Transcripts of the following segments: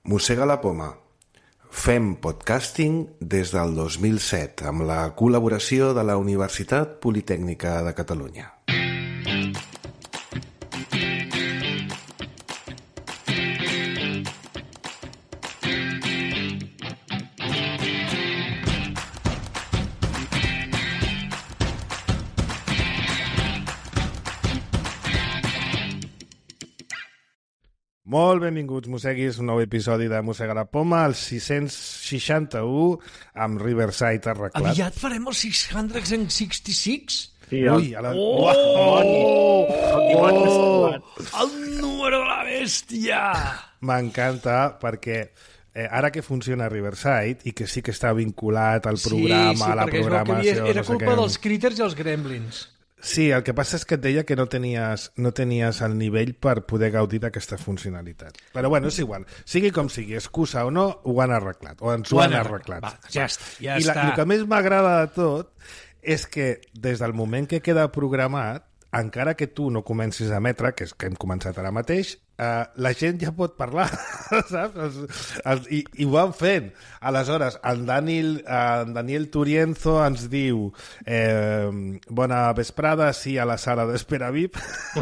Mossega la poma. Fem podcasting des del 2007 amb la col·laboració de la Universitat Politècnica de Catalunya. Molt benvinguts, mosseguis, un nou episodi de Mossega la Poma, el 661, amb Riverside arreglat. Aviat farem el 666? Sí, Ui, a la... El número de la bèstia! M'encanta perquè ara que funciona Riverside i que sí que està vinculat al programa, a la programació... Era culpa dels critters i els gremlins. Sí, el que passa és que et deia que no tenies el nivell per poder gaudir d'aquesta funcionalitat. Però bueno, és igual. Sigui com sigui, excusa o no, ho han arreglat. O ens ho han arreglat. Va, ja està. I el que més m'agrada de tot és que des del moment que queda programat, encara que tu no comencis a emetre, que és que hem començat ara mateix, la gent ja pot parlar, saps? I ho van fent. Aleshores, en Daniel Turienzo ens diu bona vesprada, sí, a la sala d'espera VIP.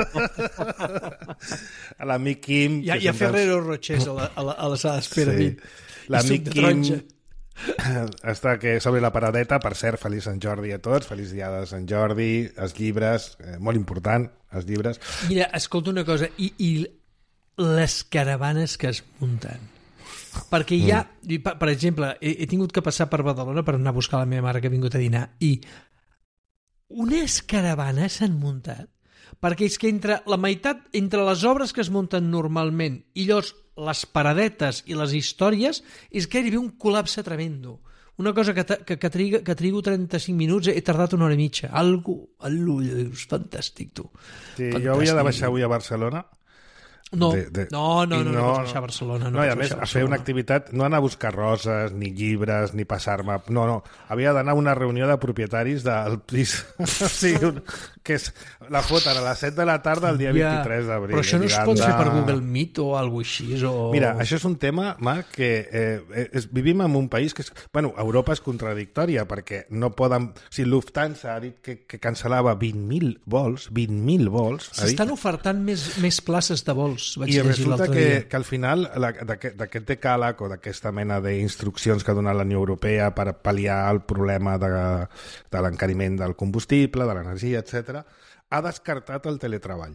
L'amic Quim... Hi ha Ferrero Rochers a la sala d'espera VIP. L'amic Quim... està que sobre la paradeta, per cert, feliç Sant Jordi a tots, feliç dia de Sant Jordi, els llibres, molt important, els llibres. Mira, escolta una cosa, i les caravanes que es munten. Perquè hi ha, per exemple, he tingut que passar per Badalona per anar a buscar la meva mare que ha vingut a dinar, i unes caravanes s'han muntat, perquè és que entre la meitat, entre les obres que es munten normalment i llavors les paradetes i les històries, és gairebé un col·lapse tremendo. Una cosa que trigo 35 minuts, he tardat una hora i mitja. Algo, fantàstic, tu. Sí, fantàstic. Jo havia de baixar avui a Barcelona. No vaig baixar a Barcelona. No, i a més, a fer una activitat, no anar a buscar roses, ni llibres, ni passar-me... No, havia d'anar a una reunió de propietaris del pis. Sí, que és, la foten a les 7 de la tarda el dia 23 d'abril. Però això no es pot fer per Google Meet o alguna cosa així? O... Mira, això és un tema, Marc, que vivim en un país que és... Bueno, Europa és contradictòria perquè no poden... Si Lufthansa ha dit que cancel·lava 20.000 vols... S'estan ofertant més places de vols. I resulta que al final d'aquest decàleg o d'aquesta mena d'instruccions que ha donat la Unió Europea per pal·liar el problema de l'encariment del combustible, de l'energia, etc., ha descartat el teletreball.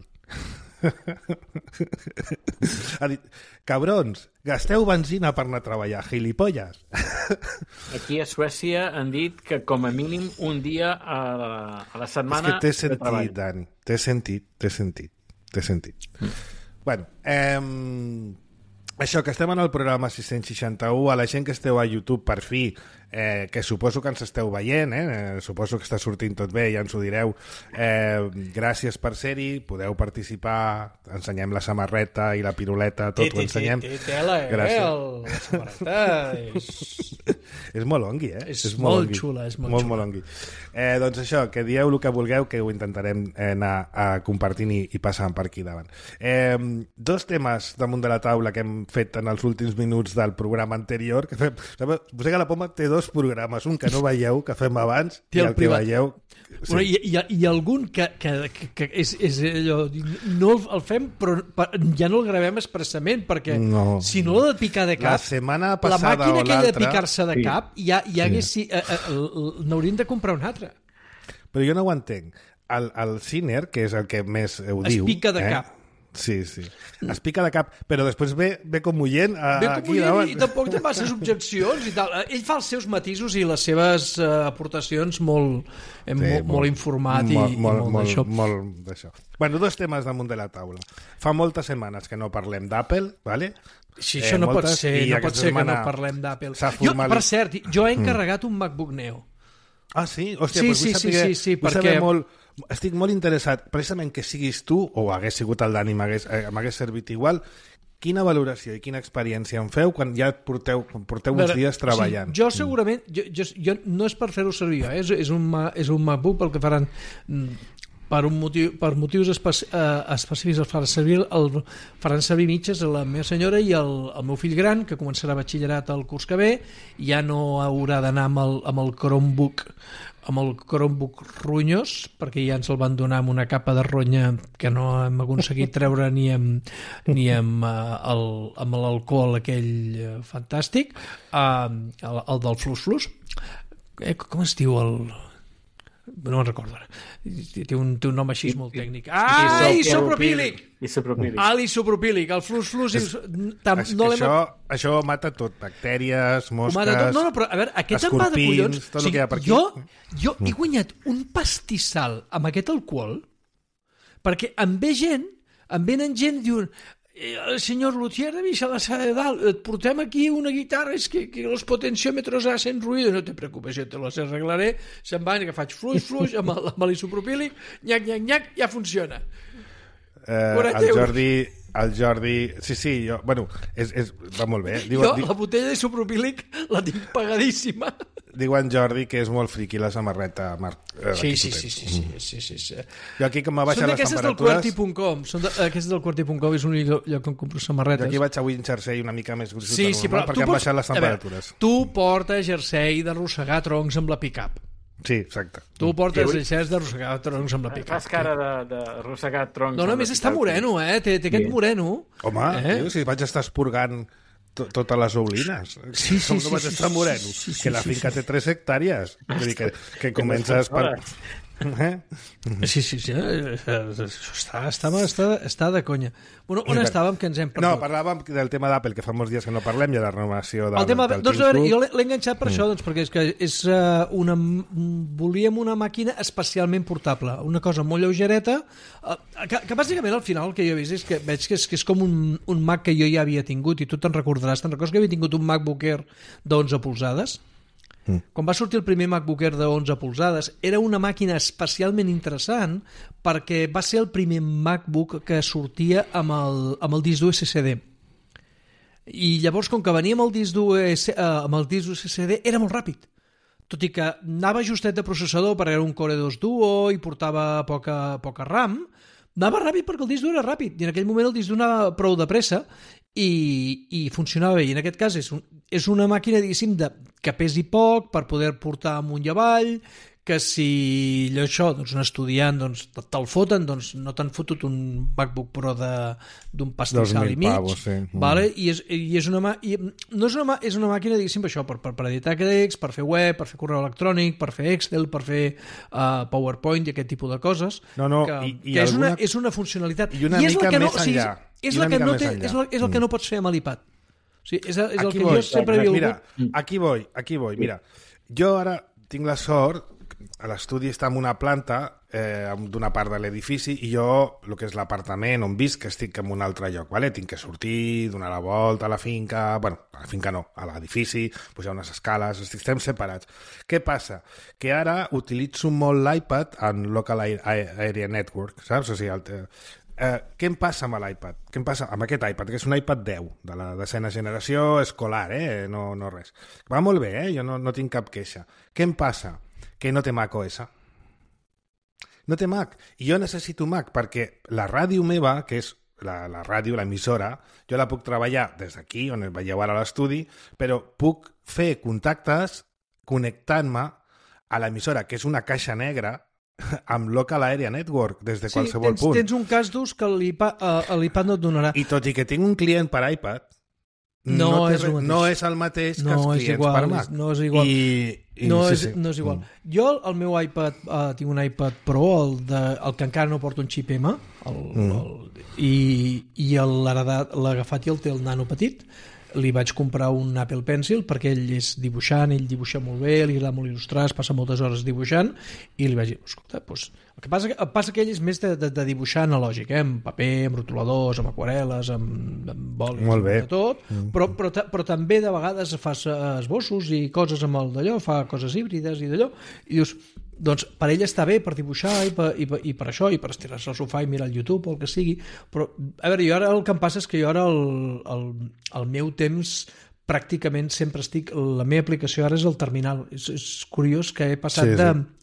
Ha dit, cabrons, gasteu benzina per anar a treballar, gilipolles. Aquí a Suècia han dit que com a mínim un dia a la setmana... És que té sentit, Dani, té sentit. Bueno, això, que estem en el programa 661, a la gent que esteu a YouTube per fi, que suposo que ens esteu veient, suposo que està sortint tot bé, ja ens ho direu, gràcies per ser-hi, podeu participar, ensenyem la samarreta i la piruleta, tot ho ensenyem. Tela, la samarreta és molt ongui, És molt xula, és molt xula. Molt ongui. Doncs això, que dieu el que vulgueu, que ho intentarem anar compartint i passant per aquí davant. Dos temes damunt de la taula que hem fet en els últims minuts del programa anterior, que fem... Mossega la Poma té dos programes, un que no veieu, que fem abans, i el que veieu... Sí. Bueno, hi ha algun que és allò... No el fem, però ja no el gravem expressament, perquè si no l'ha de picar de cap... La setmana passada la màquina aquella de picar-se de sí. cap, ja n'haurien de comprar un altre. Però jo no ho entenc. El Ciner, que és el que més ho diu... Es pica de cap. Sí. Es pica de cap, però després ve com ullent aquí davant. I tampoc té masses objeccions i tal. Ell fa els seus matisos i les seves aportacions molt informat i molt d'això. Molt d'això. Bueno, dos temes damunt de la taula. Fa moltes setmanes que no parlem d'Apple, ¿vale? Sí, això no pot ser, que no parlem d'Apple. Per cert, jo he encarregat un MacBook Neo. Ah, sí? Hòstia, sí, perquè... Estic molt interessat, precisament que siguis tu, o hagués sigut el Dani, m'hagués servit igual. Quina valoració i quina experiència en feu quan ja porteu uns dies treballant? Sí, jo segurament, jo no és per fer-ho servir, és un MacBook pel que faran per motius específics faran servir mitges a la meva senyora i el meu fill gran, que començarà batxillerat el curs que ve, ja no haurà d'anar amb el Chromebook ronyós, perquè ja ens el van donar amb una capa de ronya que no hem aconseguit treure ni amb l'alcohol aquell fantàstic, el del flux. Com es diu el... No me'n recordo ara. Té un nom així molt tècnic. Isopropílic! L'isopropílic, el flux. Això mata tot, bactèries, mosques, no, però a veure, aquest em va de collons. Tot el que hi ha per aquí. Jo he guanyat un pastissal amb aquest alcohol perquè em venen gent i diuen el senyor Luthier de Vilassar de Dalt, et portem aquí una guitarra, és que els potenciómetros hacen ruido, no te preocupes, jo te los arreglaré, se'n van, que faig fluix amb l'isopropílic, nyac, ja funciona. El Jordi... Sí, bueno, va molt bé. La botella d'isopropílic la tinc pagadíssima. Diuen Jordi que és molt friqui la samarreta. Sí. Jo aquí que m'ha baixat les temperatures... Aquestes del Quarti.com és un lloc on compro samarretes. Jo aquí vaig avui en jersei una mica més gruixut perquè han baixat les temperatures. Tu portes jersei d'arrossegar troncs amb la pick-up. Sí, exacte. Tu portes jerseis d'arrossegar troncs amb la pick-up. Fas cara d'arrossegar troncs. No, només està moreno, té aquest moreno. Home, si vaig estar esporgant totes les oulines. Sí. No vaig estar moreno. Que la finca té 3 hectàrees. Vull dir que comences per... Sí, està de conya. Bueno, on estàvem que ens hem perdut? No, parlàvem del tema d'Apple, que fa molts dies que no parlem, i de la renovació del Tim Cook. Jo l'he enganxat per això, perquè volíem una màquina especialment portable, una cosa molt lleugereta, que bàsicament al final el que jo he vist és que veig que és com un Mac que jo ja havia tingut, i tu te'n recordaràs que havia tingut un MacBook Air d'11 polzades. Quan va sortir el primer MacBook Air de 11 polzades era una màquina especialment interessant perquè va ser el primer MacBook que sortia amb el disc dur SSD, i llavors com que venia amb el disc dur SSD era molt ràpid, tot i que anava justet de processador perquè era un Core 2 Duo i portava poca RAM, anava ràpid perquè el disc dur era ràpid, i en aquell moment el disc dur anava prou de pressa i funcionava bé. I en aquest cas és una màquina, diguéssim, que pesi poc per poder portar amunt i avall, que si un estudiant te'l foten, no t'han fotut un MacBook Pro d'un pastissal i mig, pavos, sí. Vale? I és una màquina, diguéssim, per això, per editar text, per fer web, per fer correu electrònic, per fer Excel, per fer PowerPoint i aquest tipus de coses, és una funcionalitat. I una mica més enllà. És el que no pots fer amb l'iPad. És el que jo sempre havia volgut. Aquí vull. Mira, jo ara tinc la sort, a l'estudi està en una planta d'una part de l'edifici, i jo, el que és l'apartament on visc, estic en un altre lloc, vale? Tinc que sortir, donar la volta a la finca, bueno, a la finca no, a l'edifici, pujar unes escales, estem separats. Què passa? Que ara utilitzo molt l'iPad en Local Area Network, saps? O sigui, què em passa amb l'iPad? Què em passa amb aquest iPad, que és un iPad 10 de la 10ª generació escolar, no res. Va molt bé, jo no tinc cap queixa. Què em passa? Que no té Mac OS. No té Mac. I jo necessito Mac perquè la ràdio meva, que és la ràdio, l'emissora, jo la puc treballar des d'aquí, on el veieu ara a l'estudi, però puc fer contactes connectant-me a l'emissora, que és una caixa negra, amb Local Area Network des de qualsevol punt. Tens un cas d'ús que l'iPad no et donarà. I tot i que tinc un client per iPad, no és el mateix que els clients per Mac. No és igual. No és igual. Jo, el meu iPad, tinc un iPad Pro, el que encara no porta un xip M, i l'ha agafat i el té el nano petit. Li vaig comprar un Apple Pencil perquè ell és dibuixant, ell dibuixa molt bé, li agrada molt il·lustrar, es passa moltes hores dibuixant, i li vaig dir, escolta, el que passa que ell és més de dibuixar analògic, amb paper, amb rotuladors, amb aquarel·les, amb bolis, de tot, però també de vegades fa esbossos i coses amb el d'allò, fa coses híbrides i d'allò, i dius, doncs per ell està bé per dibuixar i per això, i per estirar-se al sofà i mirar el YouTube o el que sigui, però a veure, jo ara el que em passa és que jo ara el meu temps pràcticament sempre la meva aplicació ara és el terminal. És curiós que he passat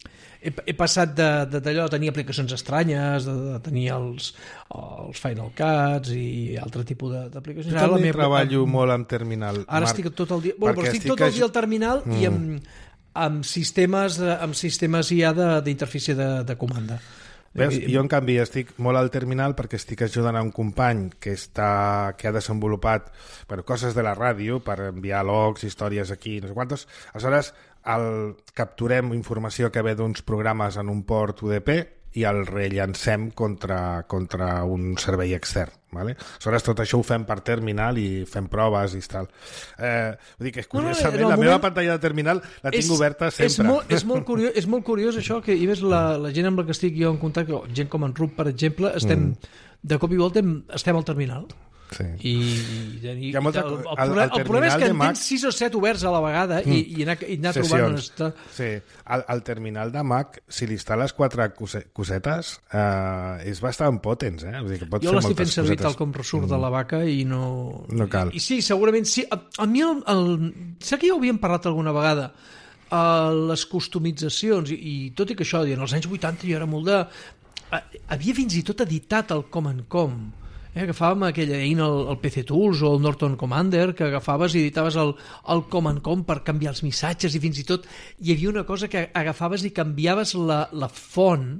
he passat d'allò de tenir aplicacions estranyes, de tenir els Final Cuts i altre tipus d'aplicacions. Jo també treballo molt amb terminal. Ara estic tot el dia... Bueno, però estic tot el dia al terminal i amb sistemes ja d'interfície de comanda. Veus? Jo, en canvi, estic molt al terminal perquè estic ajudant a un company que ha desenvolupat coses de la ràdio per enviar logs, històries aquí, no sé quantos. Aleshores, capturem informació que ve d'uns programes en un port UDP i el rellancem contra un servei extern. Vale? Aleshores, tot això ho fem per terminal i fem proves i tal. Vull dir que, curiosament, la meva pantalla de terminal la tinc oberta sempre. És molt curiós això, que hi ves la gent amb la que estic jo en contacte, gent com en Rup, per exemple, de cop i volta estem al terminal. Sí. El problema és que en tens 6 o 7 oberts a la vegada i anar trobant... Sí, al terminal de Mac, si li instal·les 4 cosetes, és bastant potents, Vull dir que pots jo fer l'estic fent moltes servir cosetes. tal com ressurt de la vaca i no cal. I sí, segurament sí. A mi sé que ja ho havíem parlat alguna vegada, les customitzacions, i tot i que això, en els anys 80 jo era molt de... Havia fins i tot editat el Command Com. Agafàvem aquella eina, el PC Tools o el Norton Commander, que agafaves i editaves el Command Com per canviar els missatges, i fins i tot hi havia una cosa que agafaves i canviaves la font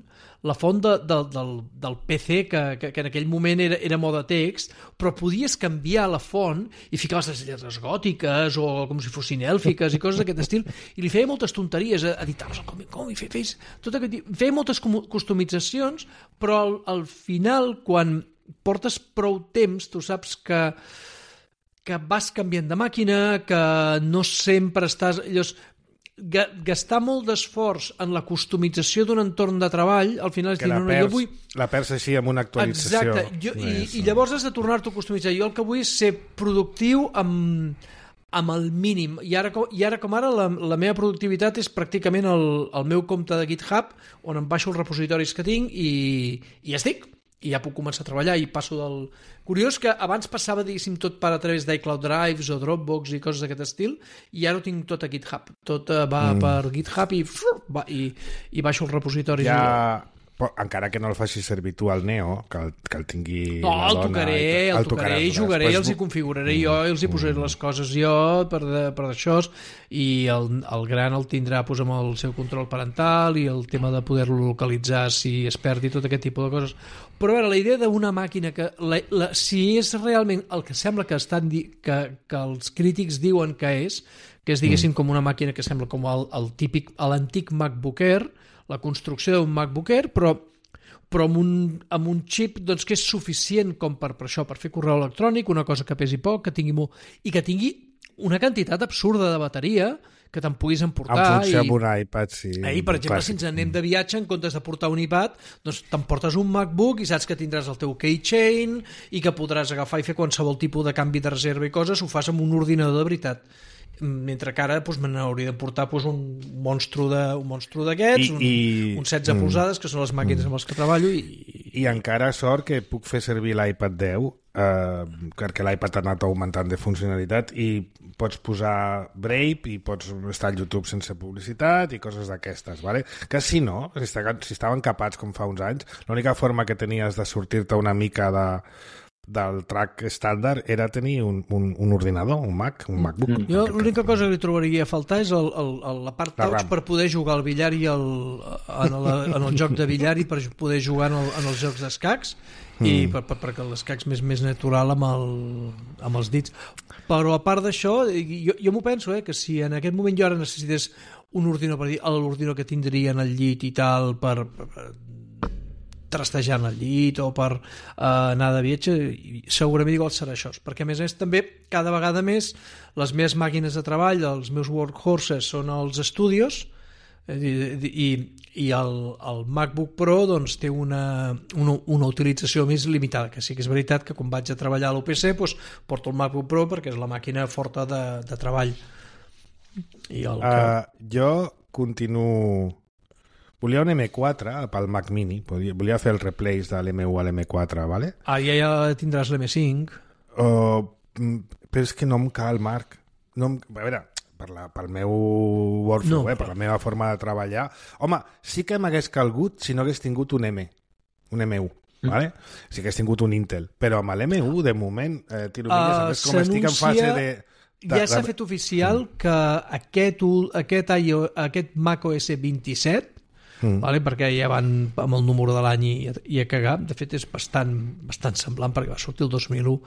del PC, que en aquell moment era moda text, però podies canviar la font i ficaves les lletres gòtiques o com si fossin èlfiques i coses d'aquest estil, i li feia moltes tonteries, editaves el com i feia moltes customitzacions, però al final, quan portes prou temps, tu saps que vas canviant de màquina, que no sempre estàs... Gastar molt d'esforç en la customització d'un entorn de treball, al final és dir, jo vull... La perds així amb una actualització. Exacte, i llavors has de tornar-t'ho a customitzar. Jo el que vull és ser productiu amb el mínim, i ara com ara la meva productivitat és pràcticament el meu compte de GitHub, on em baixo els repositoris que tinc i ja estic. I ja puc començar a treballar i passo del... Curiós que abans passava, diguéssim, tot per a través d'iCloud Drives o Dropbox i coses d'aquest estil, i ara ho tinc tot a GitHub. Tot va per GitHub i baixo els repositoris. Encara que no el facis servir tu al Neo, que el tingui la dona... El tocaré, i jugaré, els hi configuraré jo, i els hi posaré les coses jo per d'això, i el gran el tindrà amb el seu control parental i el tema de poder-lo localitzar si es perdi, tot aquest tipus de coses. Però a veure, la idea d'una màquina que si és realment el que sembla que els crítics diuen que és diguéssim com una màquina que sembla com l'antic MacBook Air, la construcció d'un MacBook Air, però amb un xip que és suficient com per això, per fer correu electrònic, una cosa que pesi poc, que tingui molt, i que tingui una quantitat absurda de bateria que te'n puguis emportar. En funció amb un iPad, sí. Per exemple, si ens anem de viatge, en comptes de portar un iPad, doncs t'emportes un MacBook i saps que tindràs el teu keychain i que podràs agafar i fer qualsevol tipus de canvi de reserva i coses, ho fas amb un ordinador de veritat. Mentre que ara me n'hauria de portar un monstru d'aquests, un 16 polzades, que són les màquines amb les que treballo. I encara sort que puc fer servir l'iPad 10, perquè l'iPad ha anat augmentant de funcionalitat i pots posar Brave i pots estar al YouTube sense publicitat i coses d'aquestes, ¿vale? Que si no, si estaven capats com fa uns anys, l'única forma que tenies de sortir-te una mica del track estàndard era tenir un ordinador, un MacBook. Jo l'única cosa que li trobaria a faltar és la part touch per poder jugar al billar i en el joc de billar i per poder jugar en els jocs d'escacs i perquè l'escacs més natural amb els dits. Però a part d'això, jo m'ho penso, que si en aquest moment jo ara necessités un ordinador per dir l'ordinador que tindria en el llit i tal per trastejant el llit o per anar de viatge, segurament igual serà això, perquè a més també cada vegada més les meves màquines de treball, els meus workhorses són els Studios i el MacBook Pro doncs té una utilització més limitada, que sí que és veritat que quan vaig a treballar a l'UPC doncs porto el MacBook Pro perquè és la màquina forta de treball. Jo continuo... Volia un M4 pel Mac Mini, volia fer el replace de l'M1 a l'M4, ¿vale? Ja tindràs l'M5. Però és que no em cal, Marc. A veure, pel meu workflow, per la meva forma de treballar. Home, sí que m'hagués calgut si no hagués tingut un M1, vale? Si hagués tingut un Intel, però amb l'M1 de moment, tiro milles, a més com estic en fase de... Ja s'ha fet oficial que aquest macOS 27, vale? Perquè ja van amb el número de l'any i a cagar, de fet és bastant semblant perquè va sortir el 2001,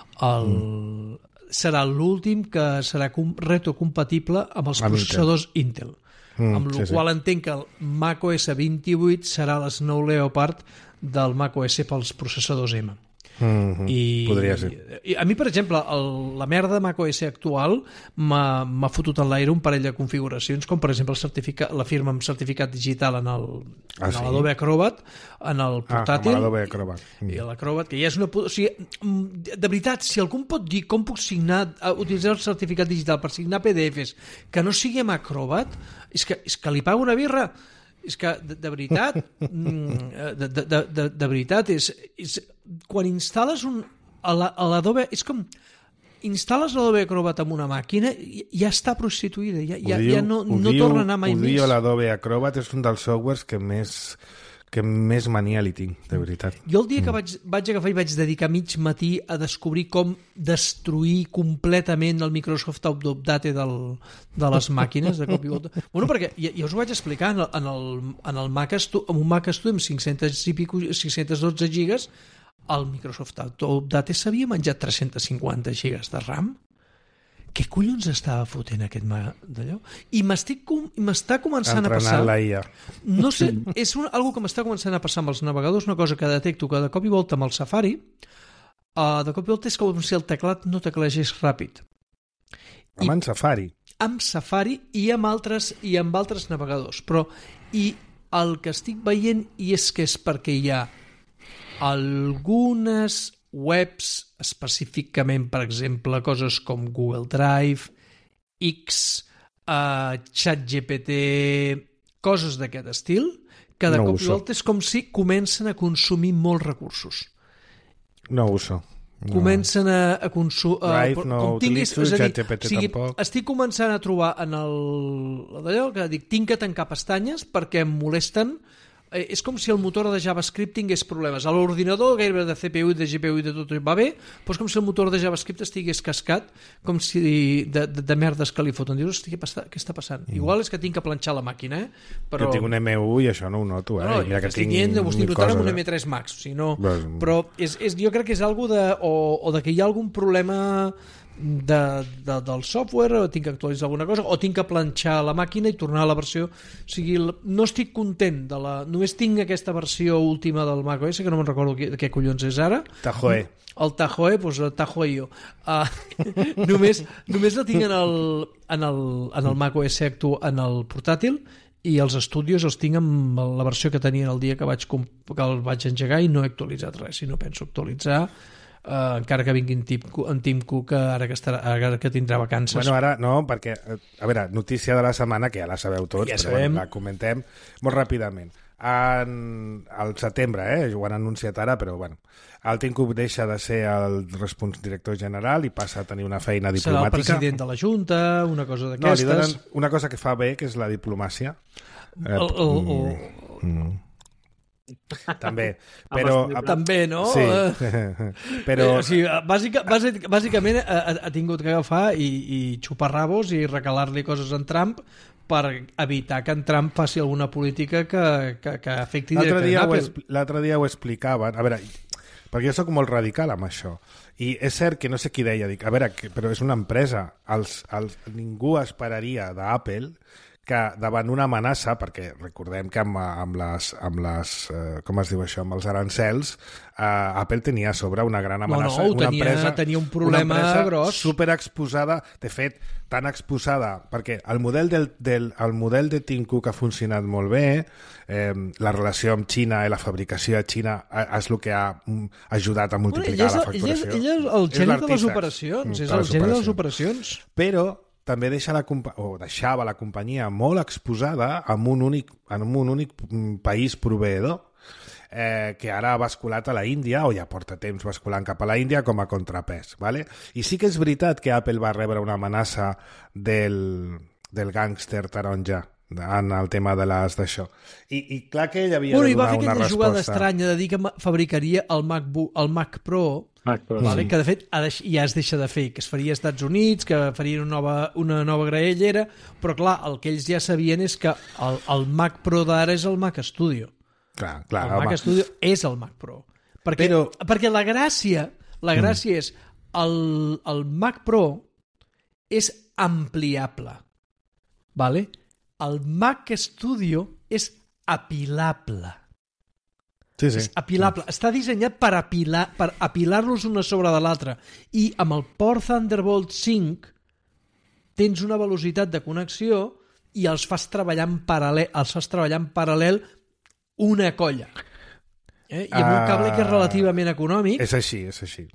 serà l'últim que serà retrocompatible amb els processadors Intel, amb la qual entenc que el macOS 28 serà l'Snow Leopard del macOS pels processadors M. Podria ser. I a mi, per exemple, la merda de macOS actual m'ha fotut en l'aire un parell de configuracions, com per exemple la firma amb certificat digital en l'Adobe Acrobat, en el portàtil, i l'Acrobat, que ja és una... O sigui, de veritat, si algú pot dir com puc utilitzar el certificat digital per signar PDFs que no sigui amb Acrobat, és que li pago una birra. És que, de veritat, de veritat, quan instal·les l'Adobe, és com instal·les l'Adobe Acrobat en una màquina, ja està prostituïda, ja no torna a anar mai més. L'Adobe Acrobat és un dels softwares que més mania li tinc, de veritat. Jo el dia que vaig agafar i vaig dedicar mig matí a descobrir com destruir completament el Microsoft Update de les màquines de cop i volta. Bueno, perquè ja us ho vaig explicar en un Mac Studio amb 512 gigas, el Microsoft Update s'havia menjat 350 gigas de RAM. Què collons estava fotent aquest d'allò? I m'està començant a passar... Entrenant la IA. No sé, és algo que m'està començant a passar amb els navegadors, una cosa que detecto que de cop i volta amb el Safari, de cop i volta és com si el teclat no teclegés ràpid. En Safari? Amb Safari i amb altres navegadors. Però el que estic veient és que és perquè hi ha algunes webs específicament, per exemple, coses com Google Drive, X, ChatGPT, coses d'aquest estil, que de cop i volta és com si comencen a consumir molts recursos. No ho uso. Comencen a consumir... Drive no utilitzo, ChatGPT tampoc. Estic començant a trobar en d'allò que dic, tinc que tancar pestanyes perquè em molesten. És com si el motor de JavaScript tingués problemes. A l'ordinador gairebé de CPU i de GPU i de tot va bé, però és com si el motor de JavaScript estigués cascat, com si de merdes que li foten. Dius, hosti, què està passant? Igual és que tinc que planxar la màquina, però... Jo tinc un M1 i això no ho noto, No, mira que estic dient, ho estic notant amb un M3 Max, o sigui, no... Però jo crec que és algo o de que hi ha algun problema del software, o tinc que actualitzar alguna cosa, o tinc que planxar la màquina i tornar a la versió... O sigui, no estic content només tinc aquesta versió última del macOS, que no me'n recordo de què collons és ara. Tahoe. El Tahoe, doncs el Tahoe-io. Només la tinc en el macOS actual, en el portàtil, i els estudis els tinc amb la versió que tenia el dia que el vaig engegar i no he actualitzat res, i no penso actualitzar. Encara que vingui en Tim Cook ara que tindrà vacances. Bueno, ara no, perquè, a veure, notícia de la setmana, que ja la sabeu tots, ja però la comentem molt ràpidament. Al setembre, ho han anunciat ara, però bueno, el Tim Cook deixa de ser el director general i passa a tenir una feina diplomàtica. Serà el president de la Junta, una cosa d'aquestes. No, li donen una cosa que fa bé, que és la diplomàcia. També, però... També, no? Sí, però... O sigui, bàsicament ha tingut que agafar i xupar rabos i recalar-li coses en Trump per evitar que en Trump faci alguna política que afecti directament Apple. L'altre dia ho explicaven, a veure, perquè jo soc molt radical amb això, i és cert que no sé qui deia, dic, a veure, però és una empresa, ningú esperaria d'Apple que davant una amenaça, perquè recordem que amb les com es diu això, amb els arancels, Apple tenia a sobre una gran amenaça. Tenia un problema gros. Superexposada, de fet, tan exposada, perquè el model de Tim Cook ha funcionat molt bé, la relació amb Xina i la fabricació a Xina és el que ha ajudat a multiplicar la facturació. Ell és el geni de les operacions, és el geni de les operacions. Però també deixava la companyia molt exposada en un únic país proveïdor. que ara ha basculat a la Índia, o ja porta temps basculant cap a la Índia com a contrapès. ¿Vale? I sí que és veritat que Apple va rebre una amenaça del gàngster taronja en el tema de les d'això. I clar que ell havia de donar una resposta. I va fer aquella jugada estranya de dir que fabricaria el Mac Pro, vale? Que de fet ja es deixa de fer, que es faria als Estats Units, que farien una nova graellera, però clar, el que ells ja sabien és que el Mac Pro d'ara és el Mac Studio. Clar, el Mac Studio és el Mac Pro. Perquè la gràcia és el Mac Pro és ampliable, vale? El Mac Studio és apilable. Sí. És apilable. Està dissenyat per apilar-los una sobre de l'altra. I amb el port Thunderbolt 5 tens una velocitat de connexió i els fas treballar en paral·lel una colla. I amb un cable que és relativament econòmic. És així.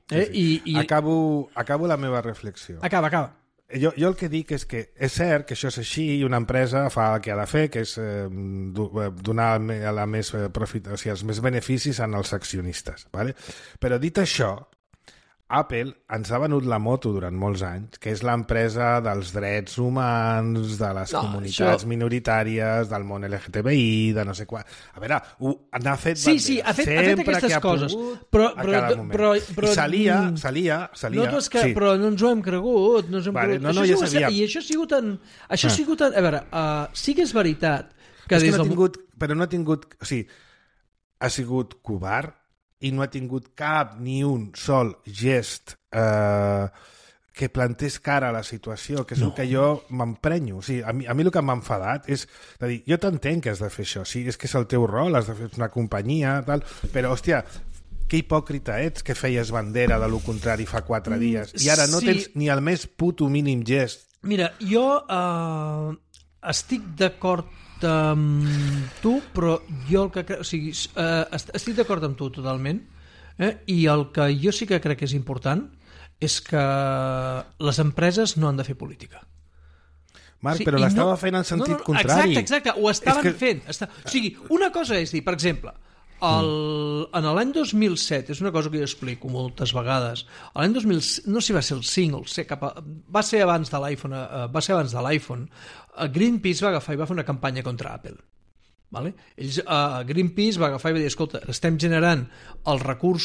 Acabo la meva reflexió. Acaba. Jo el que dic és que és cert que això és així i una empresa fa el que ha de fer, que és donar els més beneficis als accionistes. ¿Vale? Però dit això, Apple ens ha venut la moto durant molts anys, que és l'empresa dels drets humans, de les comunitats minoritàries, del món LGTBI, de no sé quan... A veure, n'ha fet bandera. Sí, ha fet aquestes coses. Però salia. Però no ens ho hem cregut. Ja sabíem. I això ha sigut... A veure, sí que és veritat que des del... Però no ha tingut... O sigui, ha sigut covard i no ha tingut ni un sol gest que plantés cara a la situació, que és el que jo m'emprenyo. O sigui, a mi el que m'ha enfadat és de dir, jo t'entenc que has de fer això, sí, és que és el teu rol, has de fer una companyia, tal, però, hòstia, que hipòcrita ets que feies bandera de lo contrari fa 4 dies i ara no tens ni el més puto mínim gest. Mira, jo estic d'acord amb tu, però jo el que crec... O sigui, estic d'acord amb tu totalment, i el que jo sí que crec que és important és que les empreses no han de fer política. Marc, però l'estava fent en sentit contrari. Exacte, ho estaven fent. O sigui, una cosa és dir, per exemple, en l'any 2007, és una cosa que jo explico moltes vegades, l'any 2007, no sé si va ser el 5 o el 6, va ser abans de l'iPhone, Greenpeace va agafar i va fer una campanya contra Apple. Vale? Greenpeace va agafar i va dir, escolta, estem generant els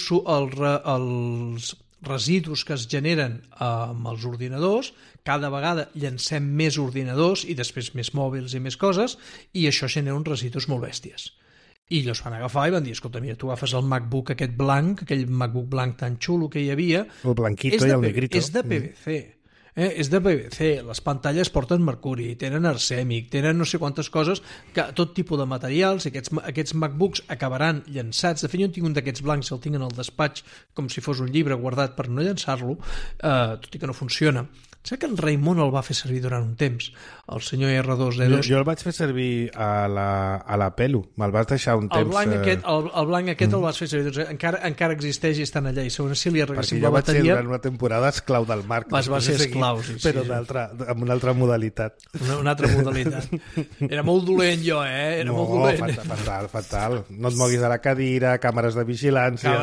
residus que es generen amb els ordinadors, cada vegada llancem més ordinadors i després més mòbils i més coses, i això genera uns residus molt bèsties. I ells van agafar i van dir, escolta, mira, tu agafes el MacBook aquest blanc, aquell MacBook blanc tan xulo que hi havia, el blanquito i el negrito. És de PVC. És de PVC, les pantalles porten mercuri, tenen arsènic, tenen no sé quantes coses, tot tipus de materials, i aquests MacBooks acabaran llançats. De fet, jo en tinc un d'aquests blancs, el tinc en el despatx com si fos un llibre guardat per no llançar-lo, tot i que no funciona. Saps que en Raimon el va fer servir durant un temps, el senyor R2D2? Jo el vaig fer servir a la Pelu, me'l vas deixar un temps... El blanc aquest el vas fer servir, doncs encara existeix i estan allà, i segons si li arreguéssim la bateria... Perquè jo vaig ser durant una temporada esclau del Marc. Va ser esclau, sí. Però amb una altra modalitat. Una altra modalitat. Era molt dolent jo, Era molt dolent. Fatal. No et moguis a la cadira, càmeres de vigilància...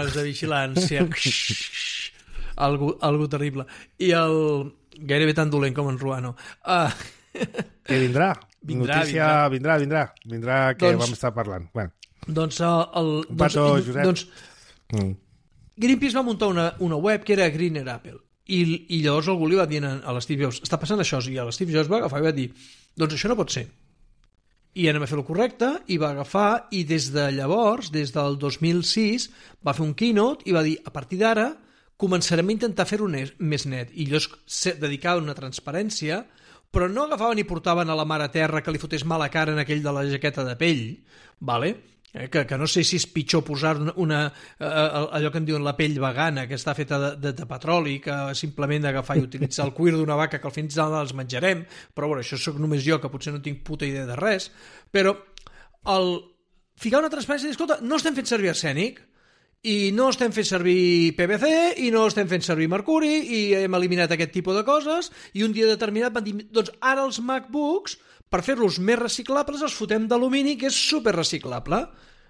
Algo terrible. I gairebé tan dolent com en Ruano. Que vindrà. Vindrà que vam estar parlant. Bueno. Greenpeace va muntar una web que era Greener Apple. I llavors algú li va dir a l'Steve Jobs, està passant això, i l'Steve Jobs va agafar i va dir, doncs això no pot ser. I anem a fer el correcte, i va agafar, i des de llavors, des del 2006, va fer un keynote i va dir, a partir d'ara començarem a intentar fer-ho més net. I ells dedicaven una transparència, però no agafaven i portaven a la mare terra que li fotés mala cara en aquell de la jaqueta de pell, vale? Que no sé si és pitjor posar allò que en diuen la pell vegana, que està feta de petroli, que simplement agafar i utilitzar el cuir d'una vaca que al final els menjarem, però bueno, això sóc només jo, que potser no tinc puta idea de res, però ficar una transparència i dir, escolta, no estem fent servir arsènic, i no estem fent servir PVC, i no estem fent servir mercuri, i hem eliminat aquest tipus de coses, i un dia determinat van dir, doncs ara els MacBooks, per fer-los més reciclables, els fotem d'alumini, que és super reciclable.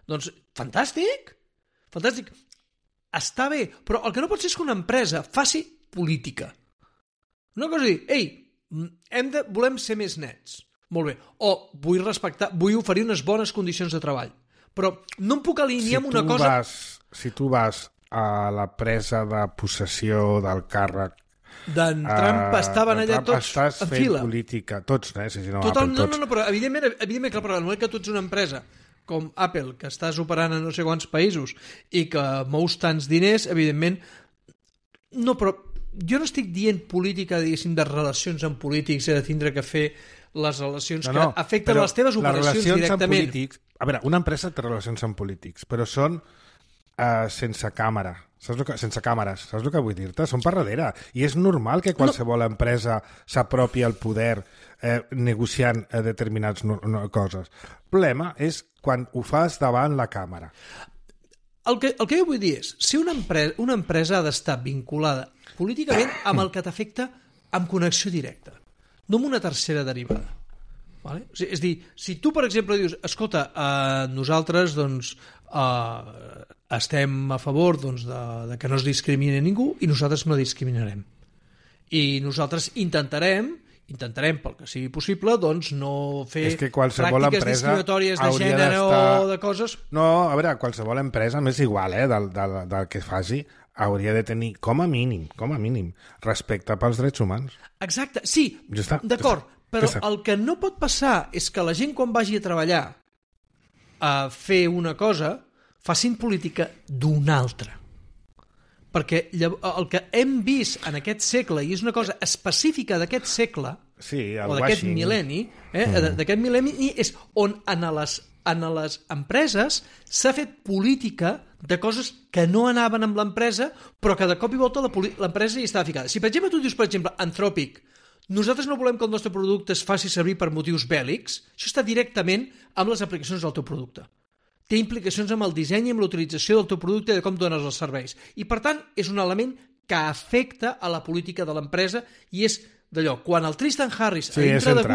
Doncs, fantàstic! Fantàstic. Està bé, però el que no pot ser és que una empresa faci política. Una cosa és dir, ei, volem ser més nets. Molt bé. O vull oferir unes bones condicions de treball. Però no em puc alinear amb una cosa... Si tu vas a la presa de possessió del càrrec d'en Trump estaven allà tots en fila. Estàs fent política, tots, si no Total, Apple, tots. No, però evidentment clar, però el moment que tu ets una empresa com Apple, que estàs operant en no sé quants països i que mous tants diners, evidentment... No, però jo no estic dient política, diguéssim, de relacions amb polítics, de tindre que fer les relacions que afecten les teves operacions directament. Polítics, a veure, una empresa té relacions amb polítics, però són sense càmera. Sense càmeres, saps el que vull dir-te? Són per darrere. I és normal que qualsevol empresa s'apropi al poder negociant determinades coses. El problema és quan ho fas davant la càmera. El que jo vull dir és, si una empresa ha d'estar vinculada políticament amb el que t'afecta amb connexió directa, no amb una tercera derivada. Vale? O sigui, és dir, si tu, per exemple, dius, escolta, nosaltres doncs, estem a favor doncs, de que no es discrimini ningú i nosaltres no discriminarem. I nosaltres intentarem, pel que sigui possible, doncs no fer pràctiques discriminatòries de gènere o de coses... No, a veure, qualsevol empresa, m'és igual del que faci, hauria de tenir, com a mínim, respecte pels drets humans. Exacte, sí, d'acord, però el que no pot passar és que la gent quan vagi a treballar a fer una cosa facin política d'una altra. Perquè el que hem vist en aquest segle, i és una cosa específica d'aquest segle, o d'aquest mil·lenni, d'aquest mil·lenni és on en les empreses s'ha fet política de coses que no anaven amb l'empresa, però que de cop i volta l'empresa hi estava ficada. Si per exemple tu dius, per exemple, Anthropic, nosaltres no volem que el nostre producte es faci servir per motius bèl·lics, això està directament amb les aplicacions del teu producte. Té implicacions amb el disseny i amb l'utilització del teu producte i de com dones els serveis. I, per tant, és un element que afecta a la política de l'empresa i és d'allò, quan el Tristan Harris a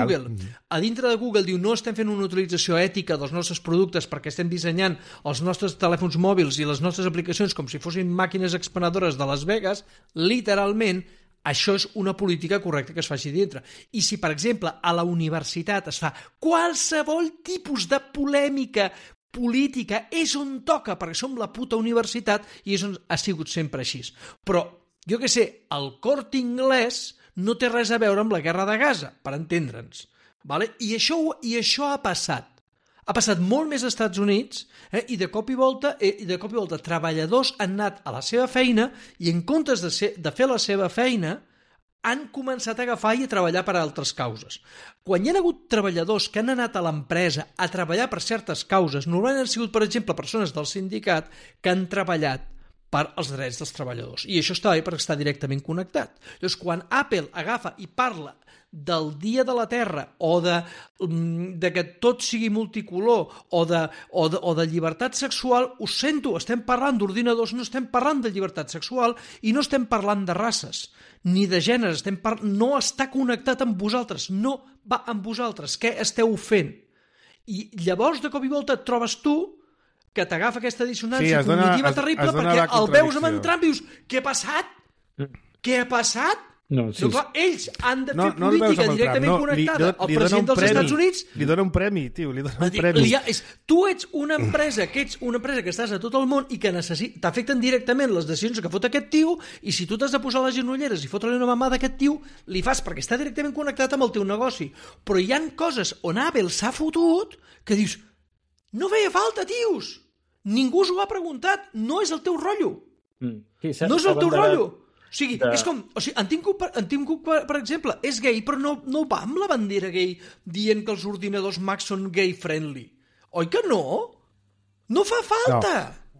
dintre de Google diu no estem fent una utilització ètica dels nostres productes perquè estem dissenyant els nostres telèfons mòbils i les nostres aplicacions com si fossin màquines expenedores de Las Vegas, literalment això és una política correcta que es faci dintre. I si, per exemple, a la universitat es fa qualsevol tipus de polèmica política, és on toca, perquè som la puta universitat i és on ha sigut sempre així. Però, jo què sé, el Corte Inglés no té res a veure amb la guerra de Gaza, per entendre'ns. Vale? I això ha passat. Ha passat molt més als Estats Units i de cop i volta treballadors han anat a la seva feina i en comptes de fer la seva feina han començat a agafar i a treballar per a altres causes. Quan hi ha hagut treballadors que han anat a l'empresa a treballar per certes causes, normalment han sigut, per exemple, persones del sindicat que han treballat per als drets dels treballadors. I això està bé perquè està directament connectat. Llavors, quan Apple agafa i parla del dia de la Terra o de que tot sigui multicolor o de llibertat sexual, ho sento, estem parlant d'ordinadors, no estem parlant de llibertat sexual i no estem parlant de races ni de gèneres, no està connectat amb vosaltres, no va amb vosaltres, què esteu fent? I llavors de cop i volta et trobes tu que t'agafa aquesta dissonància cognitiva terrible perquè el veus amb en Trump i dius, què ha passat? Què ha passat? No, sí. Clar, ells han de fer política directament connectada al president dels Estats Units. Li dona un premi, tio, li dona un premi. Tu ets una empresa que estàs a tot el món i que t'afecten directament les decisions que fot aquest tio i si tu t'has de posar les genolleres i fotre-li una mamada a aquest tio, li fas perquè està directament connectat amb el teu negoci. Però hi han coses on Apple s'ha fotut que dius, no feia falta, tios! Ningú us ho ha preguntat, no és el teu rotllo. No és el teu rotllo. O sigui, és com... En Tim Cook, per exemple, és gay, però no va amb la bandera gay dient que els ordinadors Mac són gay-friendly. Oi que no? No fa falta!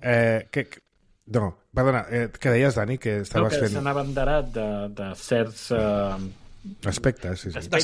No, perdona, què deies, Dani, que estaves fent? Que s'han abanderat de certs... aspectes,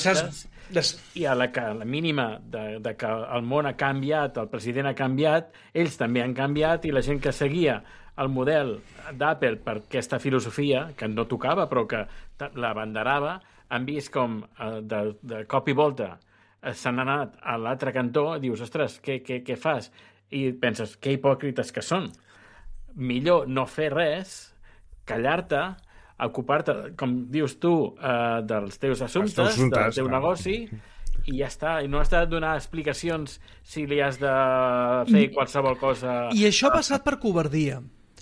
sí. I a la mínima de que el món ha canviat, el president ha canviat, ells també han canviat i la gent que seguia el model d'Apple per aquesta filosofia, que no tocava però que l'abanderava, han vist com de cop i volta s'han anat a l'altre cantó i dius, ostres, què fas? i penses, que hipòcrites que són. Millor no fer res, callar-te, ocupar-te, com dius tu, dels teus assumptes, del teu negoci, i ja està. I no has de donar explicacions si li has de fer qualsevol cosa... I això ha passat per covardia.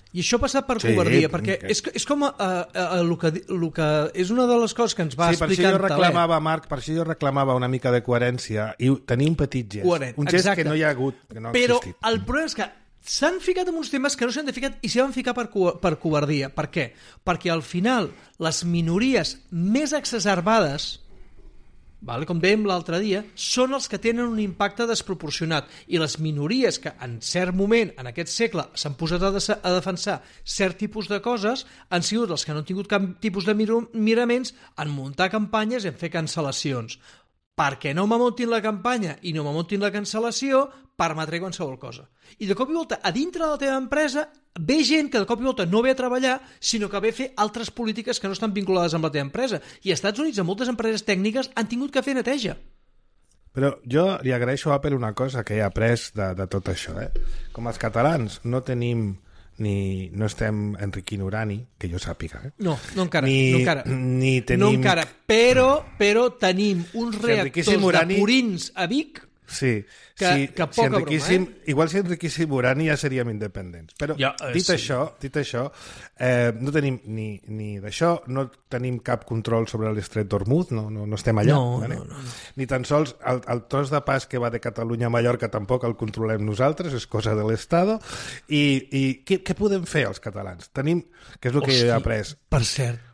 Perquè és com el que és una de les coses que ens va explicar en Taleb. Marc, per això jo reclamava una mica de coherència i tenir un petit gest. Un gest que no hi ha hagut, que no ha existit. Però el problema és que s'han ficat en uns temes que no s'han de ficar i s'hi van ficar per covardia. Per què? Perquè al final les minories més exacerbades, com dèiem l'altre dia, són els que tenen un impacte desproporcionat, i les minories que en cert moment, en aquest segle, s'han posat a defensar cert tipus de coses, han sigut els que no han tingut cap tipus de miraments en muntar campanyes i en fer cancel·lacions. Perquè no m'amuntin la campanya i no m'amuntin la cancel·lació, permetré qualsevol cosa. I de cop i volta, a dintre de la teva empresa, ve gent que de cop i volta no ve a treballar, sinó que ve a fer altres polítiques que no estan vinculades amb la teva empresa. I als Estats Units, moltes empreses tècniques han tingut que fer neteja. Però jo li agraeixo a Apple una cosa que he après de tot això. Com els catalans no tenim no estem enriquint urani, que jo sàpiga. No encara. Ni tenim... No encara, però tenim uns reactors de purins a Vic que poca broma. Igual si enriquíssim urani ja seríem independents. Però dit això, no tenim ni d'això, no tenim cap control sobre l'Estret d'Ormuz, no estem allà. No. Ni tan sols el tros de pas que va de Catalunya a Mallorca tampoc el controlem nosaltres, és cosa de l'Estado. I què podem fer els catalans? Tenim, que és el que jo he après. Per cert,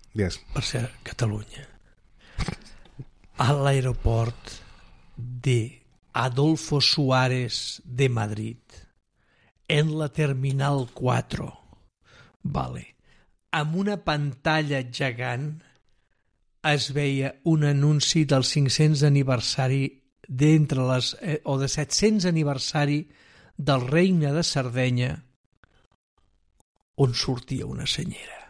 Catalunya. A l'aeroport de Adolfo Suárez de Madrid, en la Terminal 4, amb una pantalla gegant es veia un anunci del 500 aniversari o de 700 aniversari del Regne de Sardenya, on sortia una senyera.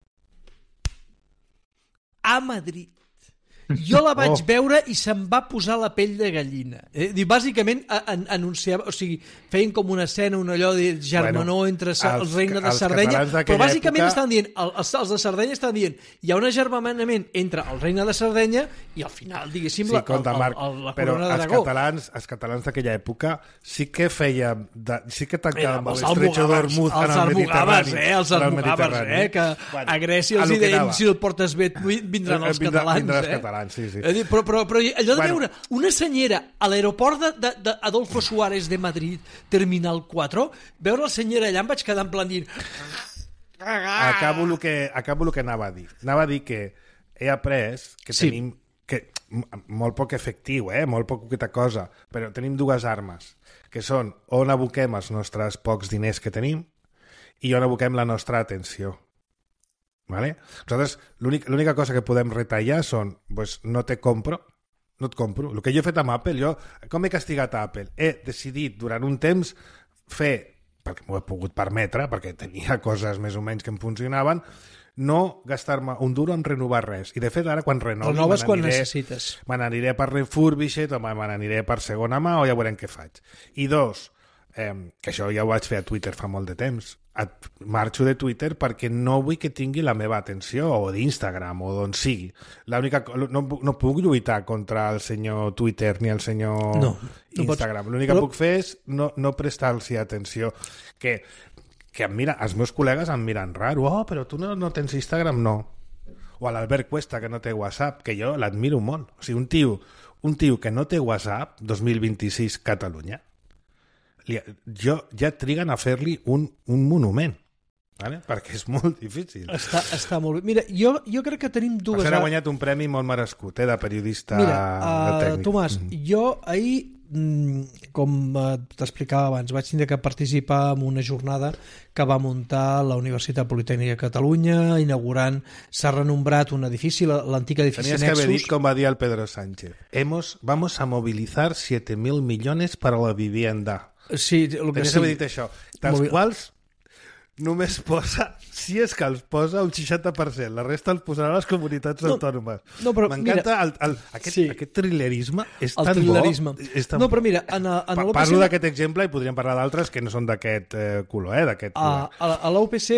A Madrid. Jo la vaig veure i se'm va posar la pell de gallina. Bàsicament anunciava, o sigui, feien com una escena, un allò de germanor entre el regne de Sardenya, però bàsicament estaven dient, els de Sardenya estaven dient, hi ha un agermanament entre el regne de Sardenya i al final, diguéssim, la corona d'Aragó. Els catalans d'aquella època sí que feien, sí que tancàvem l'Estretxo d'Ormuz en el Mediterrani. Els almogàvers, que a Grècia els deien, si el portes bé, vindran els catalans. Sí. Però allò de veure una senyera a l'aeroport d'Adolfo Suárez de Madrid, Terminal 4, veure la senyera allà em vaig quedar en plan dir... Acabo el que anava a dir. Anava a dir que he après que tenim... molt poc efectiu, molt poqueta cosa, però tenim dues armes, que són on aboquem els nostres pocs diners que tenim i on aboquem la nostra atenció. ¿Vale? Nosaltres l'única cosa que podem retallar són no et compro. El que jo he fet amb Apple, com he castigat a Apple? He decidit durant un temps fer, perquè m'ho he pogut permetre, perquè tenia coses més o menys que em funcionaven, no gastar-me un duro en renovar res. I de fet ara quan renoves quan necessites. Me n'aniré per Refurbished o me n'aniré per segona mà o ja veurem què faig. I dos, que això ja ho vaig fer a Twitter fa molt de temps, marxo de Twitter perquè no vull que tingui la meva atenció, o d'Instagram o d'on sigui. No puc lluitar contra el senyor Twitter ni el senyor Instagram. L'únic que puc fer és no prestar-los atenció, que em mira, els meus col·legues em miren raro, però tu no tens Instagram? No. O a l'Albert Cuesta, que no té WhatsApp, que jo l'admiro molt. O sigui, un tio que no té WhatsApp, 2026 Catalunya, ja triguen a fer-li un monument, vale? Perquè és molt difícil. Està molt bé. Mira, jo crec que tenim dues... Ha guanyat un premi molt merescut, de periodista de tècnic. Tomàs, jo ahir, com t'explicava abans, vaig tindre que participar en una jornada que va muntar la Universitat Politècnica de Catalunya, inaugurant, s'ha renombrat un edifici, l'antic edifici Nexus. Tenies que haver dit, com va dir el Pedro Sánchez, vamos a movilizar 7.000 millones para la vivienda. Sí, el que tenies que haver dit això. Dels quals només posa, si és que els posa, un 60%. La resta els posarà les comunitats autònomes. No, però m'encanta aquest thrillerisme. És tan thrillerisme. bo. És tan no, però mira, en l'OPC... Parlo d'aquest exemple i podríem parlar d'altres que no són d'aquest color, d'aquest color. A l'OPC,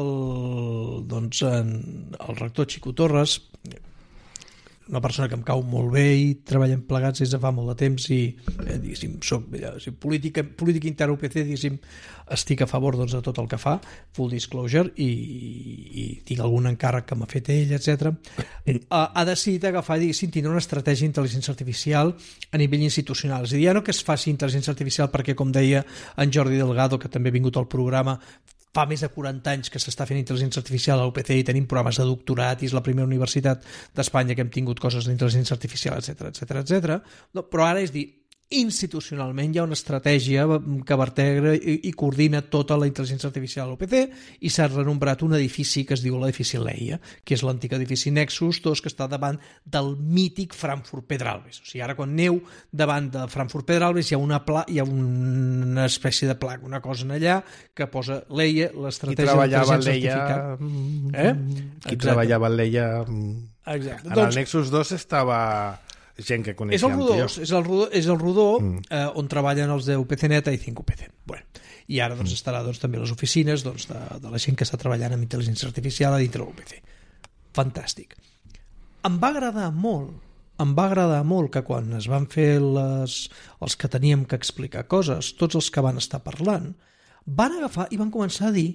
el rector Xico Torres, una persona que em cau molt bé i treballem plegats des de fa molt de temps i diguéssim, soc política interna UPC, diguéssim, estic a favor de tot el que fa, full disclosure, i tinc algun encàrrec que m'ha fet ell, etc. Ha decidit agafar, diguéssim, tindre una estratègia d'intel·ligència artificial a nivell institucional. És a dir, ja no que es faci intel·ligència artificial perquè, com deia en Jordi Delgado, que també ha vingut al programa, fa més de 40 anys que s'està fent intel·ligència artificial a l'UPC i tenim programes de doctorat i és la primera universitat d'Espanya que hem tingut coses d'intel·ligència artificial, etc. No, però ara és dir, institucionalment hi ha una estratègia que vertegra i coordina tota la intel·ligència artificial a l'UPC i s'ha renombrat un edifici que es diu l'edifici Leia, que és l'antic edifici Nexus 2 que està davant del mític Frankfurt Pedralbes. O sigui, ara quan aneu davant de Frankfurt Pedralbes hi ha una espècie de placa, una cosa en allà que posa Leia, l'estratègia d'intel·ligència artificial. Qui treballava en Leia... Exacte. En el Nexus 2 estava... gent que coneixem. És el rodó on treballen els de UPCNet i 5UPC. Bueno, i ara estarà també a les oficines de la gent que està treballant amb intel·ligència artificial a dintre de l'UPC. Fantàstic. Em va agradar molt que quan es van fer els que teníem que explicar coses, tots els que van estar parlant, van agafar i van començar a dir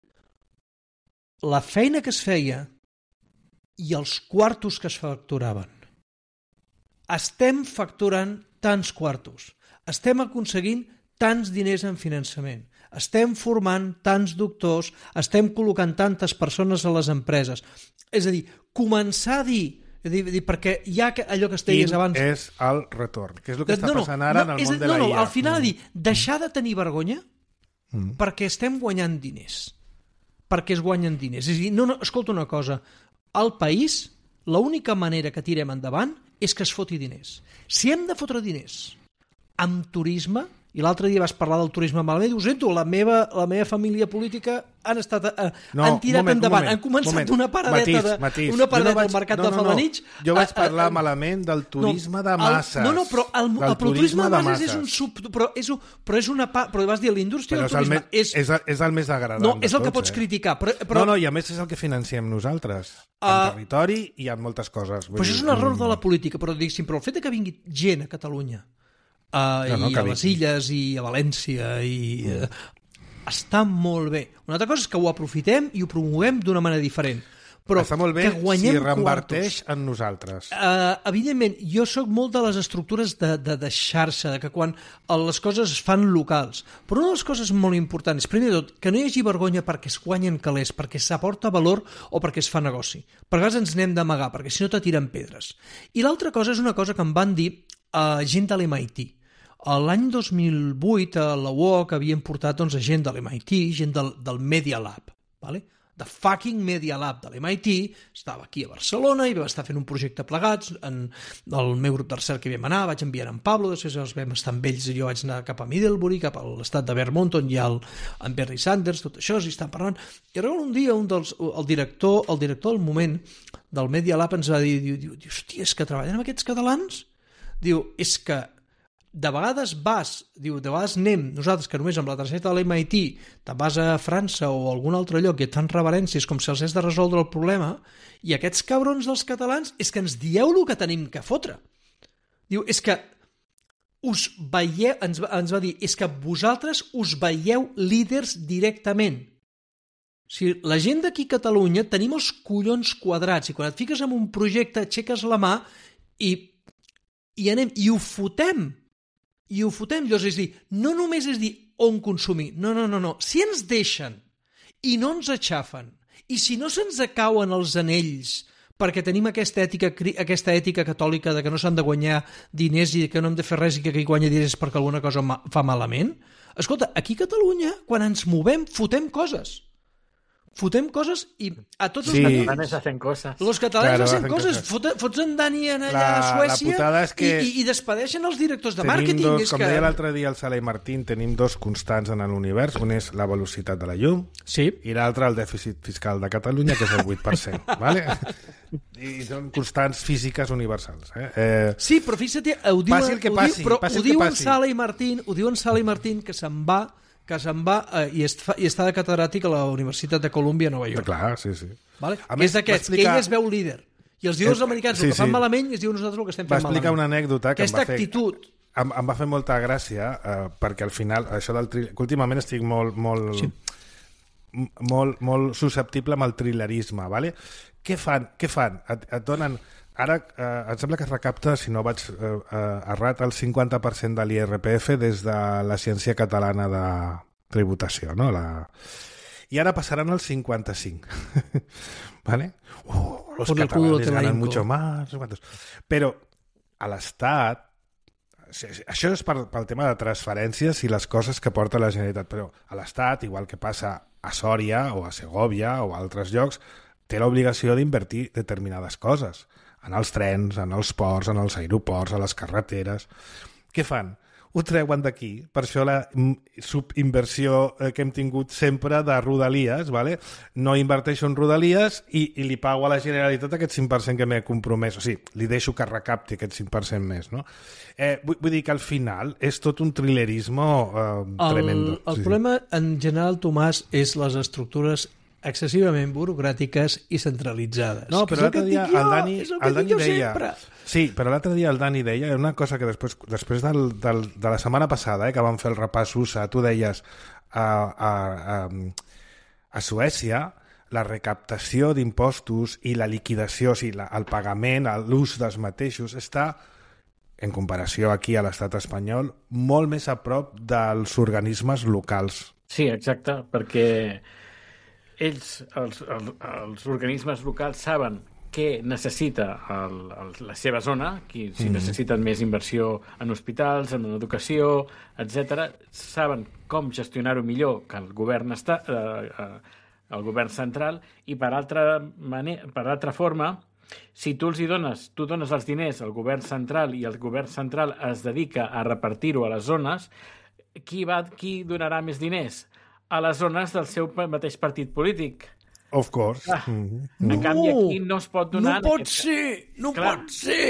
la feina que es feia i els quartos que es facturaven. Estem facturant tants quartos, estem aconseguint tants diners en finançament, estem formant tants doctors, estem col·locant tantes persones a les empreses. És a dir, començar a dir perquè hi ha allò que es deies abans... Quin és el retorn? Què és el que està passant ara en el món de la IA? Al final deixar de tenir vergonya perquè estem guanyant diners. Perquè es guanyen diners. És a dir, escolta una cosa, al país l'única manera que tirem endavant és que es foti diners. Si hem de fotre diners amb turisme, i l'altre dia vas parlar del turisme malament, ho sento, la meva família política han tirat endavant, han començat una paradeta al mercat de Felanitx. Jo vaig parlar malament del turisme de masses. Però el turisme de masses és un però és una part, però vas dir la indústria del turisme és el més agradant. No, és el que pots criticar. No, i a més és el que financiem nosaltres, en territori i en moltes coses. Però això és un error de la política, però el fet que vingui gent a Catalunya i a les Illes i a València està molt bé. Una altra cosa és que ho aprofitem i ho promovem d'una manera diferent. Però està molt bé si reverteix en nosaltres. Evidentment, jo sóc molt de les estructures de xarxa, que quan les coses es fan locals. Però una de les coses molt importants, primer de tot, que no hi hagi vergonya perquè es guanyen calés, perquè s'aporta valor o perquè es fa negoci. Per vegades ens n'hem d'amagar, perquè si no te tiren pedres. I l'altra cosa és una cosa que em van dir gent de l'MIT. L'any 2008 a la UOC havien portat gent de l'MIT, gent del Media Lab, de fucking Media Lab de l'MIT, estava aquí a Barcelona i vam estar fent un projecte plegats, en el meu grup de recerca hi vam anar, vaig enviar en Pablo, després els vam estar amb ells i jo vaig anar cap a Middlebury, cap a l'estat de Vermont, on hi ha en Bernie Sanders, tot això, i estan parlant, i arriba un dia el director del moment del Media Lab ens va dir, hòstia, és que treballen amb aquests catalans? Diu, és que de vegades anem nosaltres que només amb la targeta de l'MIT te'n vas a França o a algun altre lloc i et fan reverències com si els has de resoldre el problema i aquests cabrons dels catalans és que ens dieu el que tenim que fotre. Diu, és que us veieu, ens va dir, és que vosaltres us veieu líders directament. O sigui, la gent d'aquí a Catalunya tenim els collons quadrats i quan et fiques en un projecte aixeques la mà i anem, i ho fotem. Llavors és dir, no només és dir on consumir, no. Si ens deixen i no ens aixafen i si no se'ns acauen els anells perquè tenim aquesta ètica catòlica de que no s'han de guanyar diners i que no hem de fer res i que qui guanya diners perquè alguna cosa fa malament, escolta, aquí a Catalunya quan ens movem fotem coses. fotem coses i a tots Sí. els Catalanes hacen cosas. Los catalans Claro, hacen hacen coses. coses. Fots en Dani allà a La Suècia putada és que i despedeixen els directors de Tenim màrqueting. dos, És com que... deia l'altre dia el Sala i Martín, tenim dos constants en l'univers. Un és la velocitat de la llum Sí. i l'altre el dèficit fiscal de Catalunya, que és el 8%. Vale? I són constants físiques universals. Sí, però fixa't, ho diuen, Passi el que passi, però passi ho el que diuen passi. Sala i Martín, que se'n va i està de catedràtic a la Universitat de Columbia a Nova York. Clar, sí, sí. Vale? A Que més, és d'aquests, va explicar- que ell es veu líder. I els diu als americans el que fan malament i es diu nosaltres el que estem Va fent explicar malament. una anècdota que Aquesta actitud. em va fer molta gràcia perquè al final, això del que últimament estic molt susceptible amb el thrillerisme, vale? Què fan? Et donen... Ara em sembla que es recapta, si no vaig errat, el 50% de l'IRPF des de l'Agència Catalana de Tributació, no? I ara passaran al 55. ¿Vale? Los Por el culo catalanes te la ganan hinco. mucho más. No sé quantos. Però a l'Estat, això és pel tema de transferències i les coses que porta la Generalitat, però a l'Estat, igual que passa a Sòria o a Segòvia o a altres llocs, té l'obligació d'invertir determinades coses, en els trens, en els ports, en els aeroports, a les carreteres. Què fan? Ho treuen d'aquí. Per això la subinversió que hem tingut sempre de Rodalies, ¿vale? No inverteixo en Rodalies i li pago a la Generalitat aquest 5% que m'he compromès. O sigui, li deixo que recapti aquest 5% més, no? Vull dir que al final és tot un thrillerisme tremendo. El problema, en general, Tomàs, és les estructures excessivament burocràtiques i centralitzades. No, però l'altre dia el Dani deia... Sempre. Sí, però l'altre dia el Dani deia una cosa que després de la setmana passada, que vam fer el repàs USA, tu deies a Suècia la recaptació d'impostos i la liquidació, o sigui, el pagament, l'ús dels mateixos, està, en comparació aquí a l'estat espanyol, molt més a prop dels organismes locals. Sí, exacte, perquè ells, els organismes locals, saben què necessita la seva zona, si necessiten més inversió en hospitals, en educació, etc. Saben com gestionar-ho millor que el govern el govern central, i per altra forma, si tu dones els diners al govern central i el govern central es dedica a repartir-ho a les zones, qui donarà més diners? A les zones del seu mateix partit polític. Of course. En canvi, aquí no es pot donar... No pot ser! No pot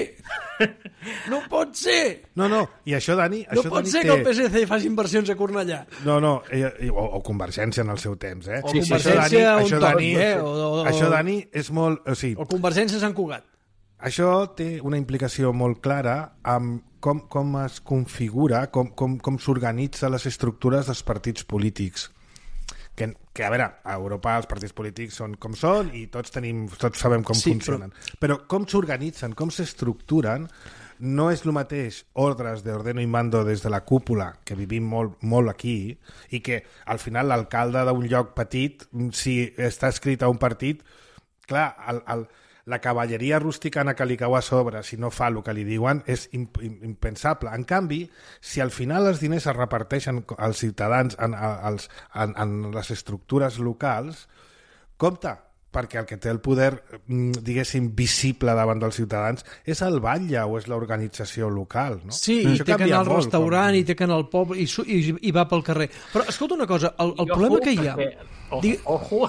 ser! No, i això, Dani... No pot ser que el PSC faci inversions a Cornellà. No, o Convergència en el seu temps, eh? O Convergència això, Dani, això, Dani, és molt... O sigui, o Convergència Sant Cugat. això té una implicació molt clara amb com es configura, com s'organitza les estructures dels partits polítics. Que a veure, a Europa els partits polítics són com són i tots sabem com funcionen. Però com s'organitzen, com s'estructuren, no és el mateix ordres d'ordeno y mando des de la cúpula, que vivim molt aquí, i que al final l'alcalde d'un lloc petit, si està escrit a un partit, clar, la cavalleria rusticana que li cau a sobre, si no fa el que li diuen, és impensable. En canvi, si al final els diners es reparteixen als ciutadans en les estructures locals, compte, perquè el que té el poder, diguéssim, visible davant dels ciutadans és el batlle o és l'organització local, no? Sí, i té que anar al restaurant, i té que anar al poble, i va pel carrer. Però, escolta una cosa, el problema que hi ha... Ojo!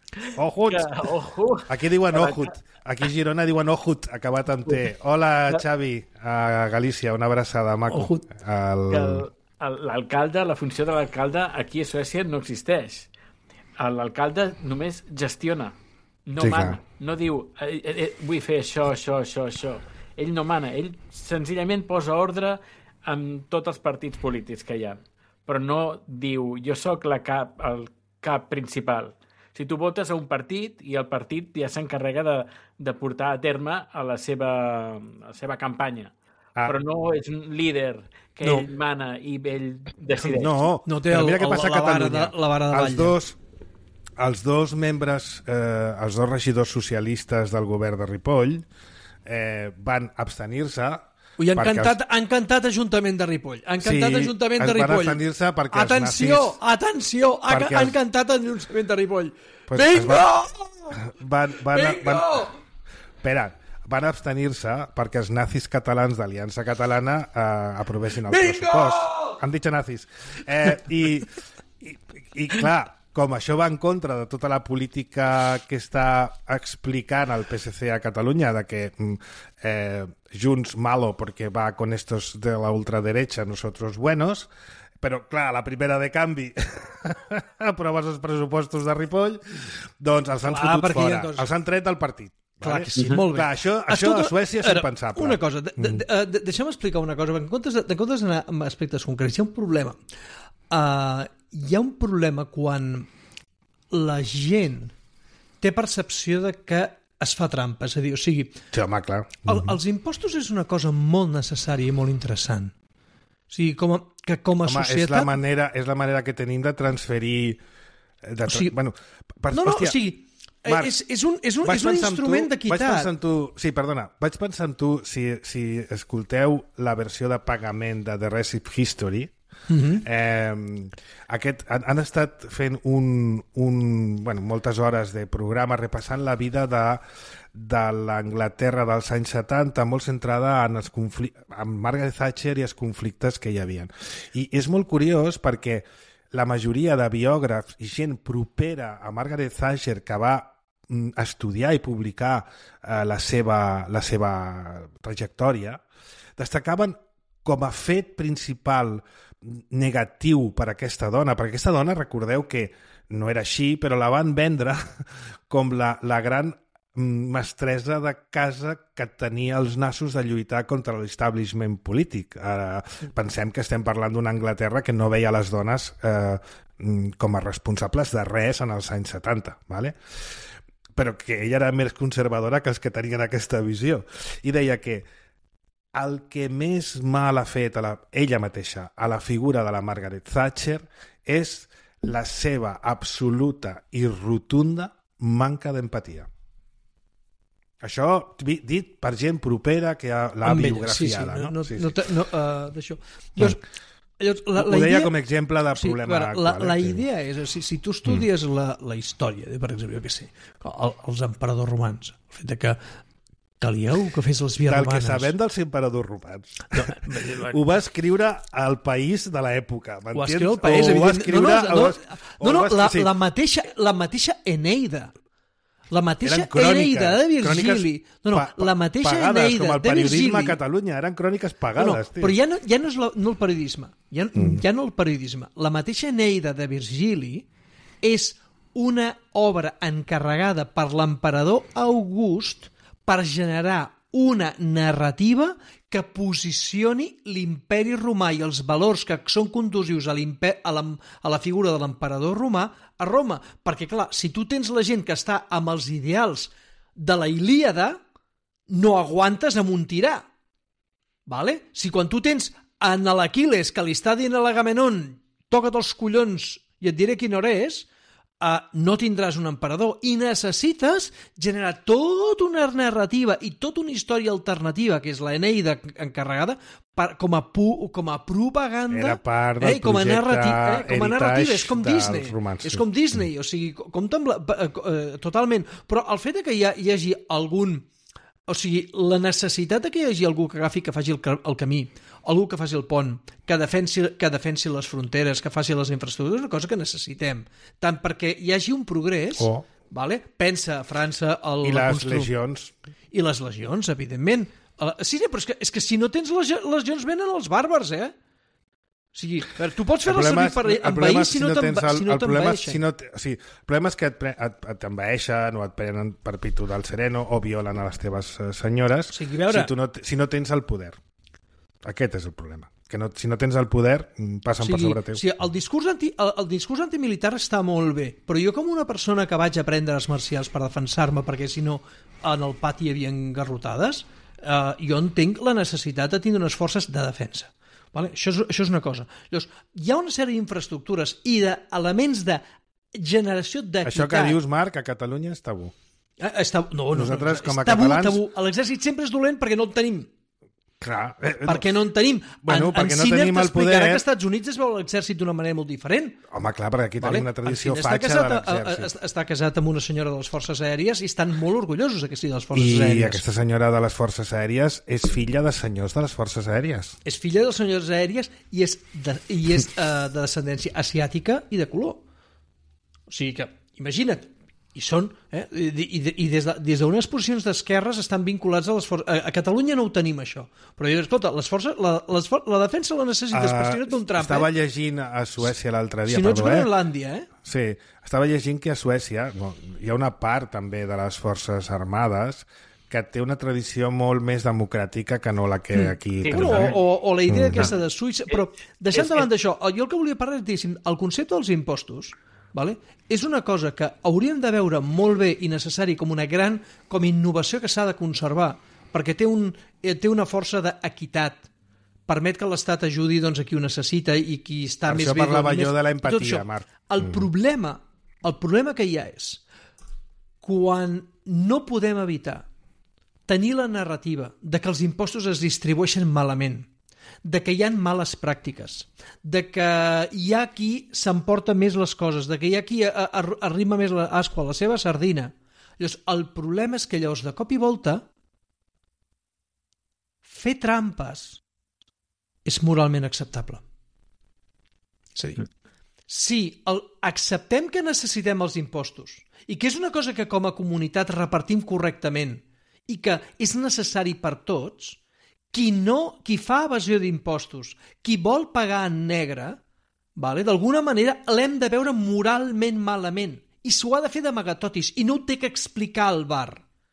Aquí diuen Ojut. Aquí a Girona diuen Ojut, acabat amb T. Hola, Xavi, a Galícia, una abraçada, maco. L'alcalde, la funció de l'alcalde aquí a Suècia no existeix. L'alcalde només gestiona, no mana. No diu, vull fer això. Ell no mana, ell senzillament posa ordre amb tots els partits polítics que hi ha. Però no diu, jo sóc el cap principal. Si tu votes a un partit i el partit ja s'encarrega de portar a terme a la seva campanya. Però no és un líder que ell mana i ell decideix. No té la vara de balla. Els dos membres, els dos regidors socialistes del govern de Ripoll van abstenir-se Ui, han cantat Ajuntament de Ripoll. Han cantat Ajuntament de Ripoll. Van abstenir-se perquè Atenció! Han cantat Ajuntament de Ripoll. Pues Bingo! Espera, van abstenir-se perquè els nazis catalans d'Aliança Catalana aprovessin el pressupost. Han dit nazis. I clar, com això va en contra de tota la política que està explicant el PSC a Catalunya, de que Junts malo porque va con estos de la ultraderecha, nosotros buenos, però clar, la primera de canvi aproves els pressupostos de Ripoll, doncs els han fotut fora, els han tret del partit. Clar que sí, molt bé. Clar, això a Suècia és impensable. Una cosa, deixa'm explicar una cosa, en comptes d'anar amb aspectes concrets, hi ha un problema. Hi ha un problema quan la gent té percepció de que es fa trampa, és a dir, o sigui... Sí, home, clar. Els impostos és una cosa molt necessària i molt interessant. O sigui, com a societat... És la manera que tenim de transferir... O sigui, o sigui, Marc, és un instrument d'equitat. Sí, perdona. Vaig pensar en tu, si escolteu la versió de pagament de The Recipe History, han estat fent moltes hores de programa repassant la vida de l'Anglaterra dels anys 70, molt centrada en Margaret Thatcher i els conflictes que hi havia. I és molt curiós perquè la majoria de biògrafs i gent propera a Margaret Thatcher que va estudiar i publicar la seva trajectòria destacaven com a fet principal negatiu per a aquesta dona, perquè aquesta dona, recordeu que no era així, però la van vendre com la gran mestressa de casa que tenia els nassos de lluitar contra l'establishment polític. Ara pensem que estem parlant d'una Anglaterra que no veia les dones com a responsables de res en els anys 70, ¿vale? Però que ella era més conservadora que els que tenien aquesta visió. I deia que el que més mal ha fet ella mateixa a la figura de la Margaret Thatcher és la seva absoluta i rotunda manca d'empatia. Això dit per gent propera que l'ha biografiada. D'això. Ho deia com a exemple de problema actual. La idea és, si tu estudies la història, per exemple, jo què sé, els emperadors romans, el fet que calieu que fes les vies romanes. Del que sabem dels emperadors romans. Ho va escriure al País de l'època, m'entens? Ho va escriure el País, evidentment. La mateixa Eneida. La mateixa Eneida de Virgili. La mateixa Eneida de Virgili. Com el periodisme a Catalunya, eren cròniques pagades. Però ja no és el periodisme. Ja no el periodisme. La mateixa Eneida de Virgili és una obra encarregada per l'emperador August per generar una narrativa que posicioni l'imperi romà i els valors que són conducius a la figura de l'emperador romà a Roma. Perquè, clar, si tu tens la gent que està amb els ideals de la Ilíada, no aguantes amb un tirà. Vale? Si quan tu tens en l'Aquiles que li està dient a l'Agamenon toca't els collons i et diré quina hora és, no tindràs un emperador i necessites generar tota una narrativa i tota una història alternativa que és la Eneida encarregada com a propaganda, part del com a narrativa, heritage és com Disney, romans, és com Disney, o sigui, totalment, però el fet que hi hagi algun, o sigui, la necessitat que hi hagi algú que agafi, que faci el camí, algú que faci el pont, que defensi les fronteres, que faci les infraestructures, és una cosa que necessitem. Tant perquè hi hagi un progrés, vale? Pensa a França... I les legions. I les legions, evidentment. Sí, però és que si no tens les legions venen els bàrbars, O sigui, tu pots fer-les servir per envair si no t'envaeixen. El problema és que t'envaeixen o et prenen per pitu del sereno o violen a les teves senyores si no tens el poder. Aquest és el problema. Que si no tens el poder, passen per sobre teu. El discurs antimilitar està molt bé, però jo com una persona que vaig aprendre arts marcials per defensar-me, perquè si no en el pati hi havia garrotades, jo entenc la necessitat de tindre unes forces de defensa. Vale? Això és una cosa. Llavors, hi ha una sèrie d'infraestructures i d'elements de generació d'equitat... Això que dius, Marc, a Catalunya és tabú. No, nosaltres, com a tabú, catalans... L'exèrcit sempre és dolent perquè no el tenim. Clar. Perquè no en tenim. Bueno, en perquè no Sinner tenim el t'explicarà poder. que als Estats Units es veu l'exèrcit d'una manera molt diferent. Home, clar, perquè aquí tenim una tradició En fatxa Sinner de l'exèrcit. està casat amb una senyora de les Forces Aèries i estan molt orgullosos que sigui de les Forces I Aèries. aquesta senyora de les Forces Aèries és filla de senyors de les Forces Aèries. És filla dels senyors aèries i és de descendència asiàtica i de color. O sigui que, imagina't, i són, i des d'unes posicions d'esquerres estan vinculats a les forces. A Catalunya no ho tenim, això. Però jo, escolta, les forces, la defensa la necessites per si no et un tramp. Estava llegint a Suècia l'altre dia. Si no ets Groenlàndia, Sí, estava llegint que a Suècia hi ha una part també de les forces armades que té una tradició molt més democràtica que no la que aquí tenim. O la idea aquesta de Suïssa. Però, deixant davant d'això, jo el que volia parlar és, el concepte dels impostos, vale? És una cosa que hauríem de veure molt bé i necessari com una gran com innovació que s'ha de conservar, perquè té una força d'equitat, permet que l'Estat ajudi doncs, a qui ho necessita i qui està per més bé. Per això parlava jo de l'empatia, Marc. El problema que hi ha és quan no podem evitar tenir la narrativa de que els impostos es distribueixen malament, de que hi ha males pràctiques, de que hi ha qui s'emporta més les coses, de que hi ha qui arrima més l'ascua a la seva sardina. Llavors, el problema és que llavors, de cop i volta, fer trampes és moralment acceptable. És a dir, si acceptem que necessitem els impostos i que és una cosa que com a comunitat repartim correctament i que és necessari per tots, qui fa evasió d'impostos, qui vol pagar en negre, d'alguna manera l'hem de veure moralment malament i s'ho ha de fer d'amagatotis i no ho té que explicar al bar.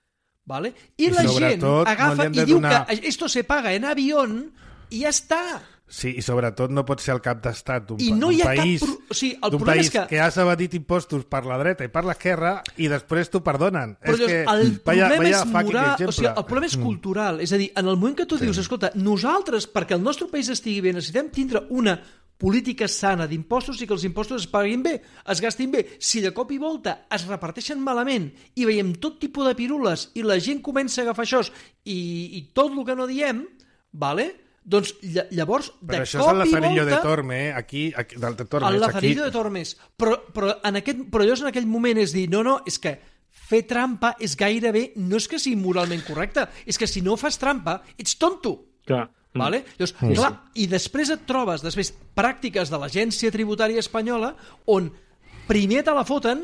I la gent agafa i diu que esto se paga en avión i ja està. Sí, i sobretot no pot ser el cap d'estat d'un país que has evadit impostos per la dreta i per l'esquerra i després t'ho perdonen. Però el problema és moral, el problema és cultural. És a dir, en el moment que tu dius, escolta, nosaltres, perquè el nostre país estigui bé, necessitem tindre una política sana d'impostos i que els impostos es paguin bé, es gastin bé. Si de cop i volta es reparteixen malament i veiem tot tipus de pirules i la gent comença a agafar això i tot el que no diem, doncs llavors, de cop i volta... Però això és el Lazarillo de Tormes, aquí... El Lazarillo de Tormes. Però llavors en aquell moment és dir, no, és que fer trampa és gairebé... No és que sigui moralment correcte, és que si no fas trampa, ets tonto. Clar. Llavors, clar, i després et trobes pràctiques de l'Agència Tributària Espanyola on primer te la foten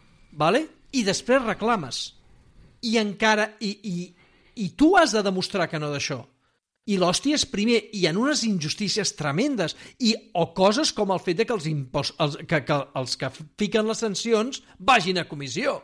i després reclames. I encara... I tu has de demostrar que no d'això. I l'hòstia és primer, i hi ha unes injustícies tremendes, o coses com el fet de que els que fiquen les sancions vagin a comissió.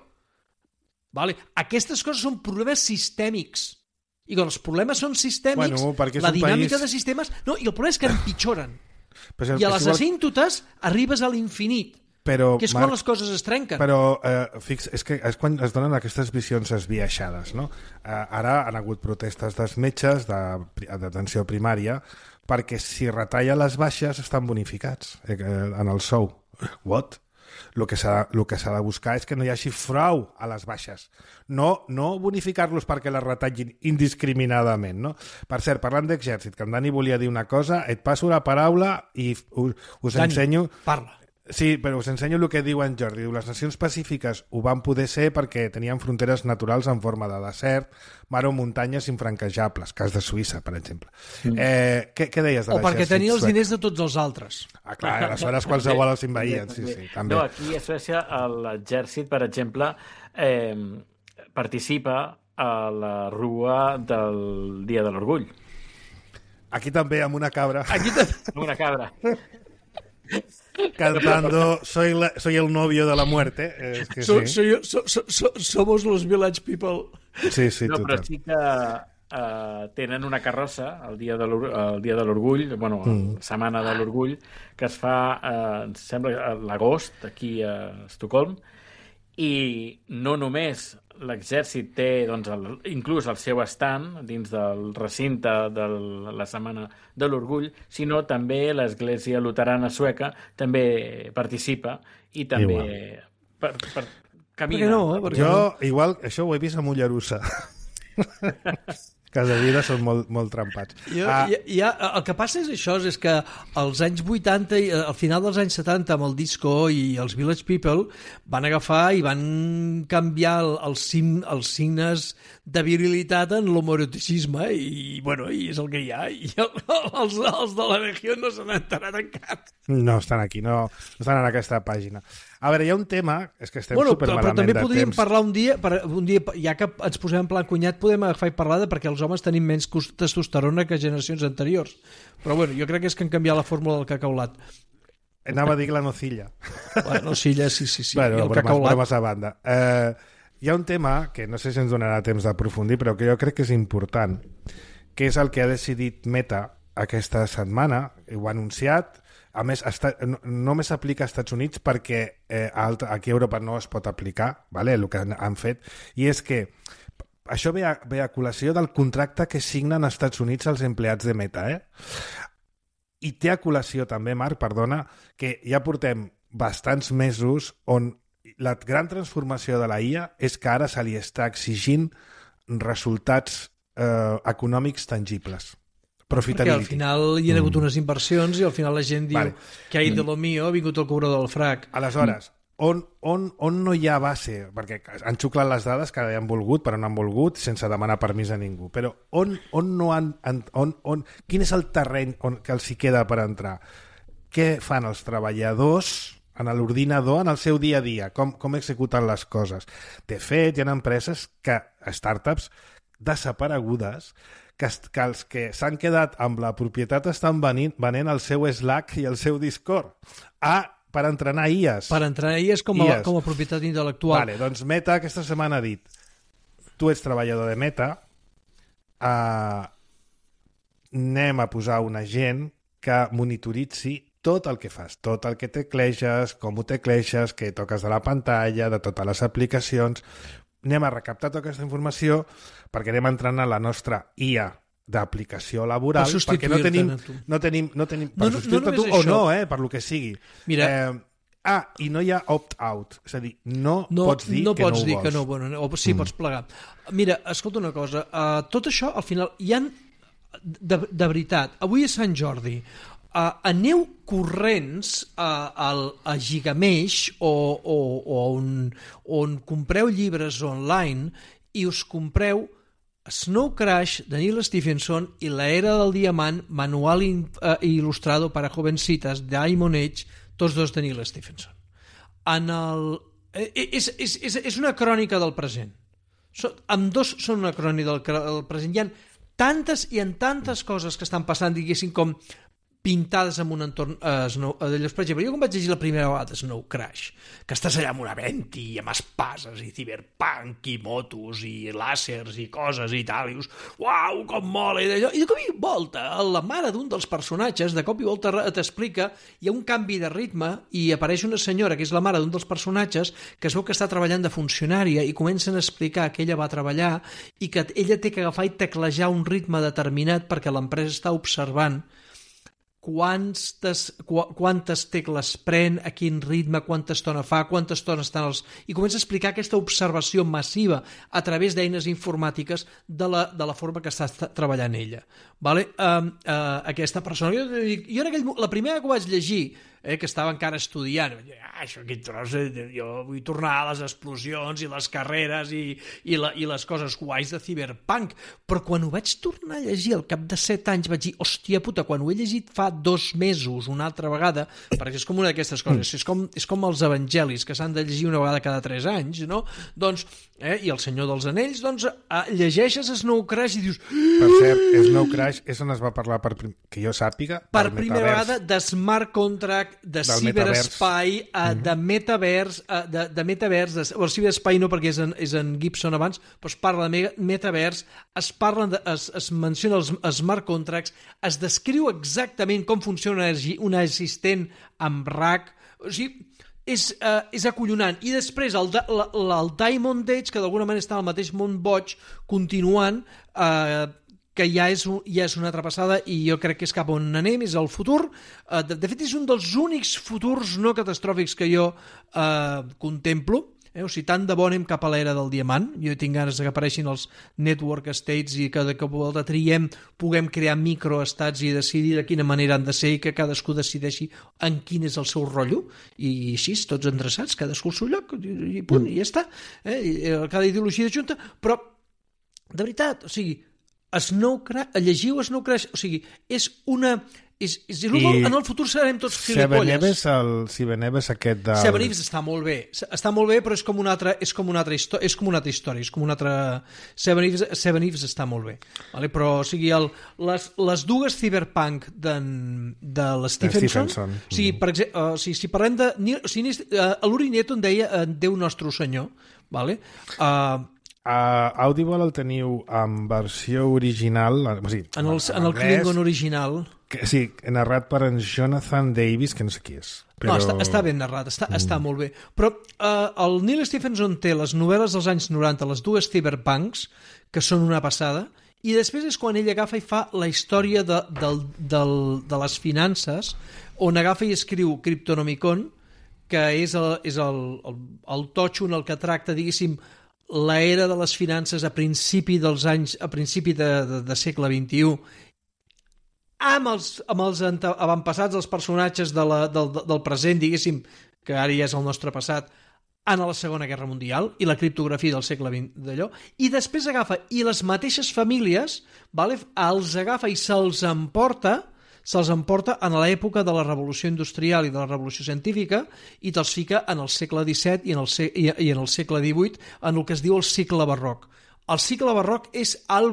Aquestes coses són problemes sistèmics. I quan els problemes són sistèmics, la dinàmica de sistemes... No, i el problema és que empitjoren. I a les asímptotes arribes a l'infinit. Que és quan les coses es trenquen. Però és quan es donen aquestes visions esbiaixades, no? Ara han hagut protestes dels metges d'atenció primària perquè si retalla les baixes estan bonificats en el sou. What? El que s'ha de buscar és que no hi hagi frau a les baixes. No bonificar-los perquè les retallin indiscriminadament, no? Per cert, parlant d'exèrcit, que en Dani volia dir una cosa, et passo la paraula i us ensenyo... Parla. Sí, però us ensenyo el que diu en Jordi. Les nacions pacífiques ho van poder ser perquè tenien fronteres naturals en forma de desert, mar o muntanyes infranquejables, cas de Suïssa, per exemple. Què deies de l'exèrcit? O perquè tenia els diners de tots els altres. Clar, aleshores qualsevol els invaïen. Sí, també. No, aquí a Suècia l'exèrcit, per exemple, participa a la rua del Dia de l'Orgull. Aquí també, amb una cabra. Amb una cabra. Cantando soy el novio de la muerte. Es que somos los village people. Sí, no, total. Però sí que tenen una carrossa el dia de l'Orgull, la Setmana de l'Orgull, que es fa, em sembla, a l'agost, aquí a Estocolm, i no només l'exèrcit té inclús el seu estand dins del recinte de la Setmana de l'Orgull, sinó també l'Església Luterana Sueca també participa i també camina. Jo, igual, això ho he vist a Mollerussa. que de vida són molt trampats. El que passa és això, és que als anys 80, al final dels anys 70, amb el disco i els Village People, van agafar i van canviar els signes de virilitat en l'homoeroticisme i és el que hi ha. I els de la regió no se n'han enterat encara. No estan aquí, no estan en aquesta pàgina. A veure, hi ha un tema, és que estem supermalament de temps. Però també podríem parlar un dia, ja que ens posem en plan cunyat, podem agafar i parlar perquè els homes tenim menys testosterona que generacions anteriors. Però jo crec que és que han canviat la fórmula del cacaulat. Anava a dir la nocilla. La nocilla, sí. Bueno, I el cacaulat. Bromes a banda. Hi ha un tema que no sé si ens donarà temps d'aprofundir, però que jo crec que és important, que és el que ha decidit Meta aquesta setmana, ho ha anunciat. A més, només s'aplica als Estats Units perquè aquí a Europa no es pot aplicar, vale? El que han fet, i és que això ve a col·lació del contracte que signen als Estats Units els empleats de Meta, I té a col·lació també, Marc, perdona, que ja portem bastants mesos on la gran transformació de la IA és que ara se li està exigint resultats econòmics tangibles. Perquè al final hi ha hagut unes inversions i al final la gent diu que ai de lo mío, ha vingut el cobrador del frac. Aleshores, on no hi ha base, perquè han xuclat les dades que han volgut, però no han volgut, sense demanar permís a ningú, però on no han... quin és el terreny que els hi queda per entrar? Què fan els treballadors en l'ordinador en el seu dia a dia? Com executen les coses? De fet, hi ha empreses startups desaparegudes que els que s'han quedat amb la propietat estan venent el seu Slack i el seu Discord per entrenar IAs. Per entrenar IAs com a propietat intel·lectual. Vale, doncs Meta aquesta setmana ha dit: tu ets treballador de Meta, anem a posar un agent que monitoritzi tot el que fas, tot el que tecleges, com ho tecleges, què toques de la pantalla, de totes les aplicacions. Anem a recaptar tota aquesta informació perquè anem a entrenar la nostra IA d'aplicació laboral, perquè no tenim per substituir-te tu o no, per lo que sigui. Mira, i no hi ha opt-out, és a dir, no pots dir que no ho vols. Que no, o sí, pots plegar. Mira, escolta una cosa, tot això al final hi ha, de veritat, avui és Sant Jordi, aneu corrents a Gigamesh o on compreu llibres online i us compreu Snow Crash de Neil Stephenson i La Era del Diamant, manual il·lustrado para jovencitas de Diamond Age, tots dos de Neil Stephenson. És una crònica del present. Ambdós són una crònica del present. Hi ha tantes coses que estan passant, diguéssim, com pintades en un entorn d'allòs. Per exemple, jo quan vaig llegir la primera vegada Snow Crash, que estàs allà amb una venti i amb espases i ciberpunk i motos i làsers i coses i tal, i dius, uau, com mola, i d'allò, i de cop i volta la mare d'un dels personatges de cop i volta t'explica, hi ha un canvi de ritme i apareix una senyora que és la mare d'un dels personatges que es veu que està treballant de funcionària i comencen a explicar que ella va treballar i que ella té que agafar i teclejar un ritme determinat perquè l'empresa està observant quantes tecles pren, a quin ritme, quanta estona fa, quanta estona estan els... I comença a explicar aquesta observació massiva a través d'eines informàtiques de la forma que està treballant ella. Vale? Aquesta persona... Jo la primera que ho vaig llegir, que estava encara estudiant, això aquí tros, jo vull tornar a les explosions i les carreres i les coses guais de Cyberpunk, però quan ho vaig tornar a llegir al cap de 7 anys vaig dir, hòstia puta, quan ho he llegit fa 2 mesos una altra vegada, perquè és com una d'aquestes coses, és com els evangelis que s'han de llegir una vegada cada 3 anys, no? Doncs, i el Senyor dels Anells, doncs llegeixes Snow Crash i dius... Per cert, Snow Crash és on es va parlar, que jo sàpiga, per primera vegada de smart contract, de ciberespai, de metavers, o el ciberespai no perquè és en Gibson abans, però es parla de metavers, es menciona els smart contracts, es descriu exactament com funciona un assistent amb RAG, o sigui, és acollonant. I després el Diamond Age, que d'alguna manera està al mateix món boig, continuant, que ja és una altra passada i jo crec que és cap on anem, és el futur. De fet, és un dels únics futurs no catastròfics que jo contemplo. O sigui, tant de bo anem cap a l'era del diamant. Jo tinc ganes que apareixin els network states i que de cop i volta triem, puguem crear microestats i decidir de quina manera han de ser i que cadascú decideixi en quin és el seu rotllo. I així, tots endreçats, cadascú al seu lloc, i punt, i ja està. Cada ideologia de junta, però, de veritat, o sigui, llegiu Snow Crash, o sigui, és una... en el futur serem tots gilipolles. Seven Eves aquest del... Seven Eves està molt bé, però és com una altra història, Seven Eves està molt bé, vale? Però o sigui, les dues cyberpunk de l'Stephenson, o sigui, per exemple, si parlem de... l'Uri Nieto en deia Déu nostre senyor, vale? Audible el teniu en versió original, o sigui, en el Klingon original. Sí, narrat per en Jonathan Davis, que no sé qui és. Però... No, està ben narrat, està molt bé. Però el Neil Stephenson té les novel·les dels anys 90, les dues cyberpunks, que són una passada, i després és quan ell agafa i fa la història de les finances, on agafa i escriu Cryptonomicon, que és el totxo en el que tracta, diguéssim, l'era de les finances a principi de segle XXI, amb els avantpassats dels personatges del present, diguéssim, que ara ja és el nostre passat, en la Segona Guerra Mundial i la criptografia del segle XX d'allò, i després agafa, i les mateixes famílies, vale, els agafa i se'ls emporta en l'època de la Revolució Industrial i de la Revolució Científica i te'ls fica en el segle XVII i en el segle XVIII, en el que es diu el cicle barroc. El cicle barroc és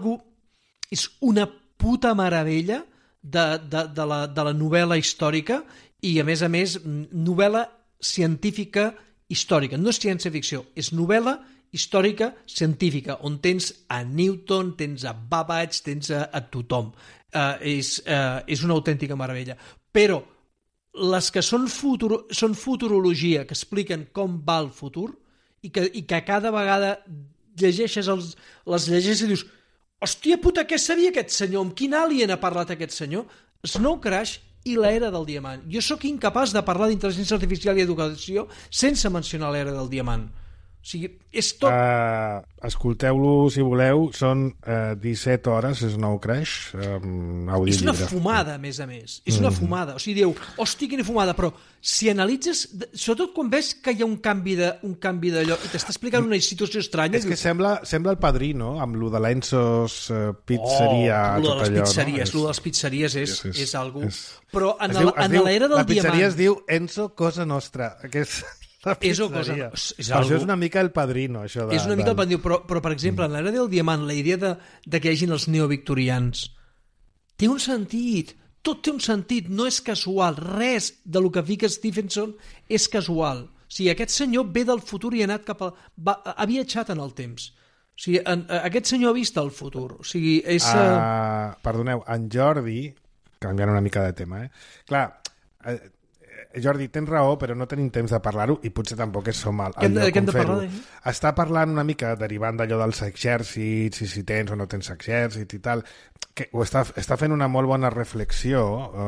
una puta meravella de la novel·la històrica i, a més, novel·la científica històrica. No és ciència-ficció, és novel·la històrica científica, on tens a Newton, tens a Babbage, tens a tothom. És una autèntica meravella. Però les que són futurologia, que expliquen com va el futur, i que cada vegada llegeixes les llegeixes i dius: hòstia puta, què sabia aquest senyor? Amb quin alien ha parlat aquest senyor? Snow Crash i l'era del diamant. Jo sóc incapaç de parlar d'intel·ligència artificial i educació sense mencionar l'era del diamant. O sigui, és tot... escolteu-lo si voleu, són 17 hores Snow Crash, audiollibre. És una fumada, a més. És una fumada. O sigui, diu, hòstia, quina fumada, però si analitzes, sobretot quan veus que hi ha un canvi d'allò i t'està explicant una situació estranya... És que sembla el Padrino, amb lo de l'Enzo's Pizzeria, tot allò. Lo de les pizzeries és algo... Però en l'era del diamant... La pizzeria es diu Enzo Cosa Nostra, que és... Això és una mica el Padrino, això de... És una mica el Padrino, però per exemple, en l'era del diamant, la idea de que hi hagin els neovictorians té un sentit, tot té un sentit, no és casual, res del que fica Stephenson és casual. O sigui, aquest senyor ve del futur i ha anat ha viatjat en el temps. O sigui, aquest senyor ha vist el futur. O sigui, és... Perdoneu, en Jordi, canviant una mica de tema, Clar, Jordi, tens raó, però no tenim temps de parlar-ho i potser tampoc som al lloc on fer-ho. Està parlant una mica, derivant d'allò dels exèrcits, i si tens o no tens exèrcit i tal, que ho està fent una molt bona reflexió,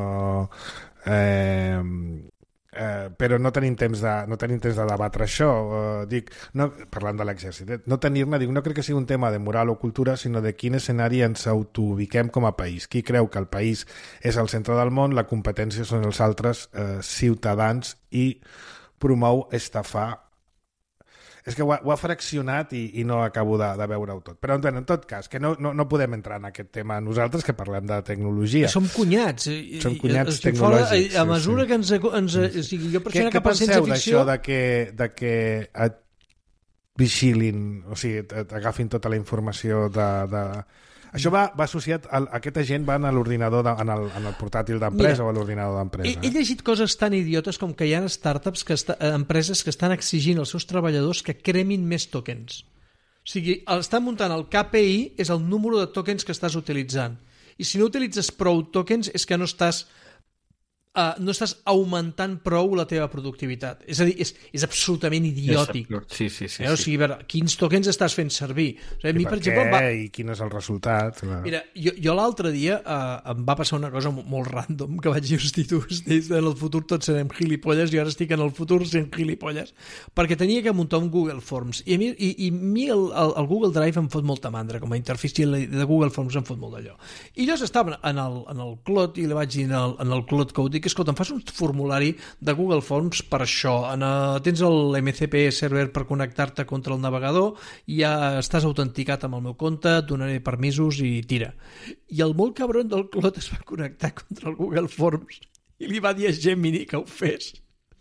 però no tenim temps de debatre això. Parlant de l'exèrcit, no tenir-ne, no crec que sigui un tema de moral o cultura, sinó de quin escenari ens autoubiquem com a país. Qui creu que el país és el centre del món, la competència són els altres ciutadans i promou estafar. És que ho ha fraccionat i no acabo de veure-ho tot. Però en tot cas, que no podem entrar en aquest tema nosaltres, que parlem de tecnologia. Som cunyats. Som cunyats tecnològics. A mesura que ens... O sigui, jo per això cap a ciència-ficció... Què penseu d'això de que et vigilin, o sigui, t'agafin tota la informació de... Això va associat aquest agent va en l'ordinador, en el portàtil d'empresa o a l'ordinador d'empresa. He llegit coses tan idiotes com que hi ha startups, empreses que estan exigint als seus treballadors que cremin més tokens. O sigui, estan muntant el KPI, és el número de tokens que estàs utilitzant. I si no utilitzes prou tokens és que no estàs no estàs augmentant prou la teva productivitat. És a dir, és absolutament idiòtic. Sí. O sigui, a veure, quins tokens estàs fent servir? O sigui, a mi, per exemple, i quin és el resultat? Mira, jo l'altre dia em va passar una cosa molt random, que vaig dir, hosti, tu, en el futur tots serem gilipolles, i ara estic en el futur sent gilipolles, perquè tenia que muntar un Google Forms, i a mi el Google Drive em fot molta mandra, com a interfície de Google Forms em fot molt d'allò. I llavors estava en el Cloud, i li vaig dir en el Cloud Code, dic, escolta, em fas un formulari de Google Forms per això, tens el MCP server per connectar-te contra el navegador, ja estàs autenticat amb el meu compte, et donaré permisos i tira. I el molt cabron del Clot es va connectar contra el Google Forms i li va dir a Gemini que ho fes.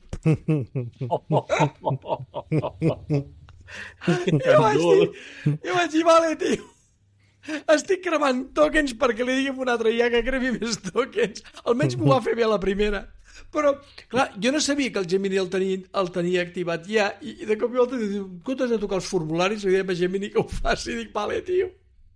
Jo vaig dir, vale, tio, estic cremant tokens perquè li diguem una altra IA que crevi més tokens. Almenys m'ho va fer bé a la primera. Però, clar, jo no sabia que el Gemini el tenia activat ja, i de cop i volta diu, quan has de tocar els formularis, li diem a Gemini que ho faci, i dic, vale, tio.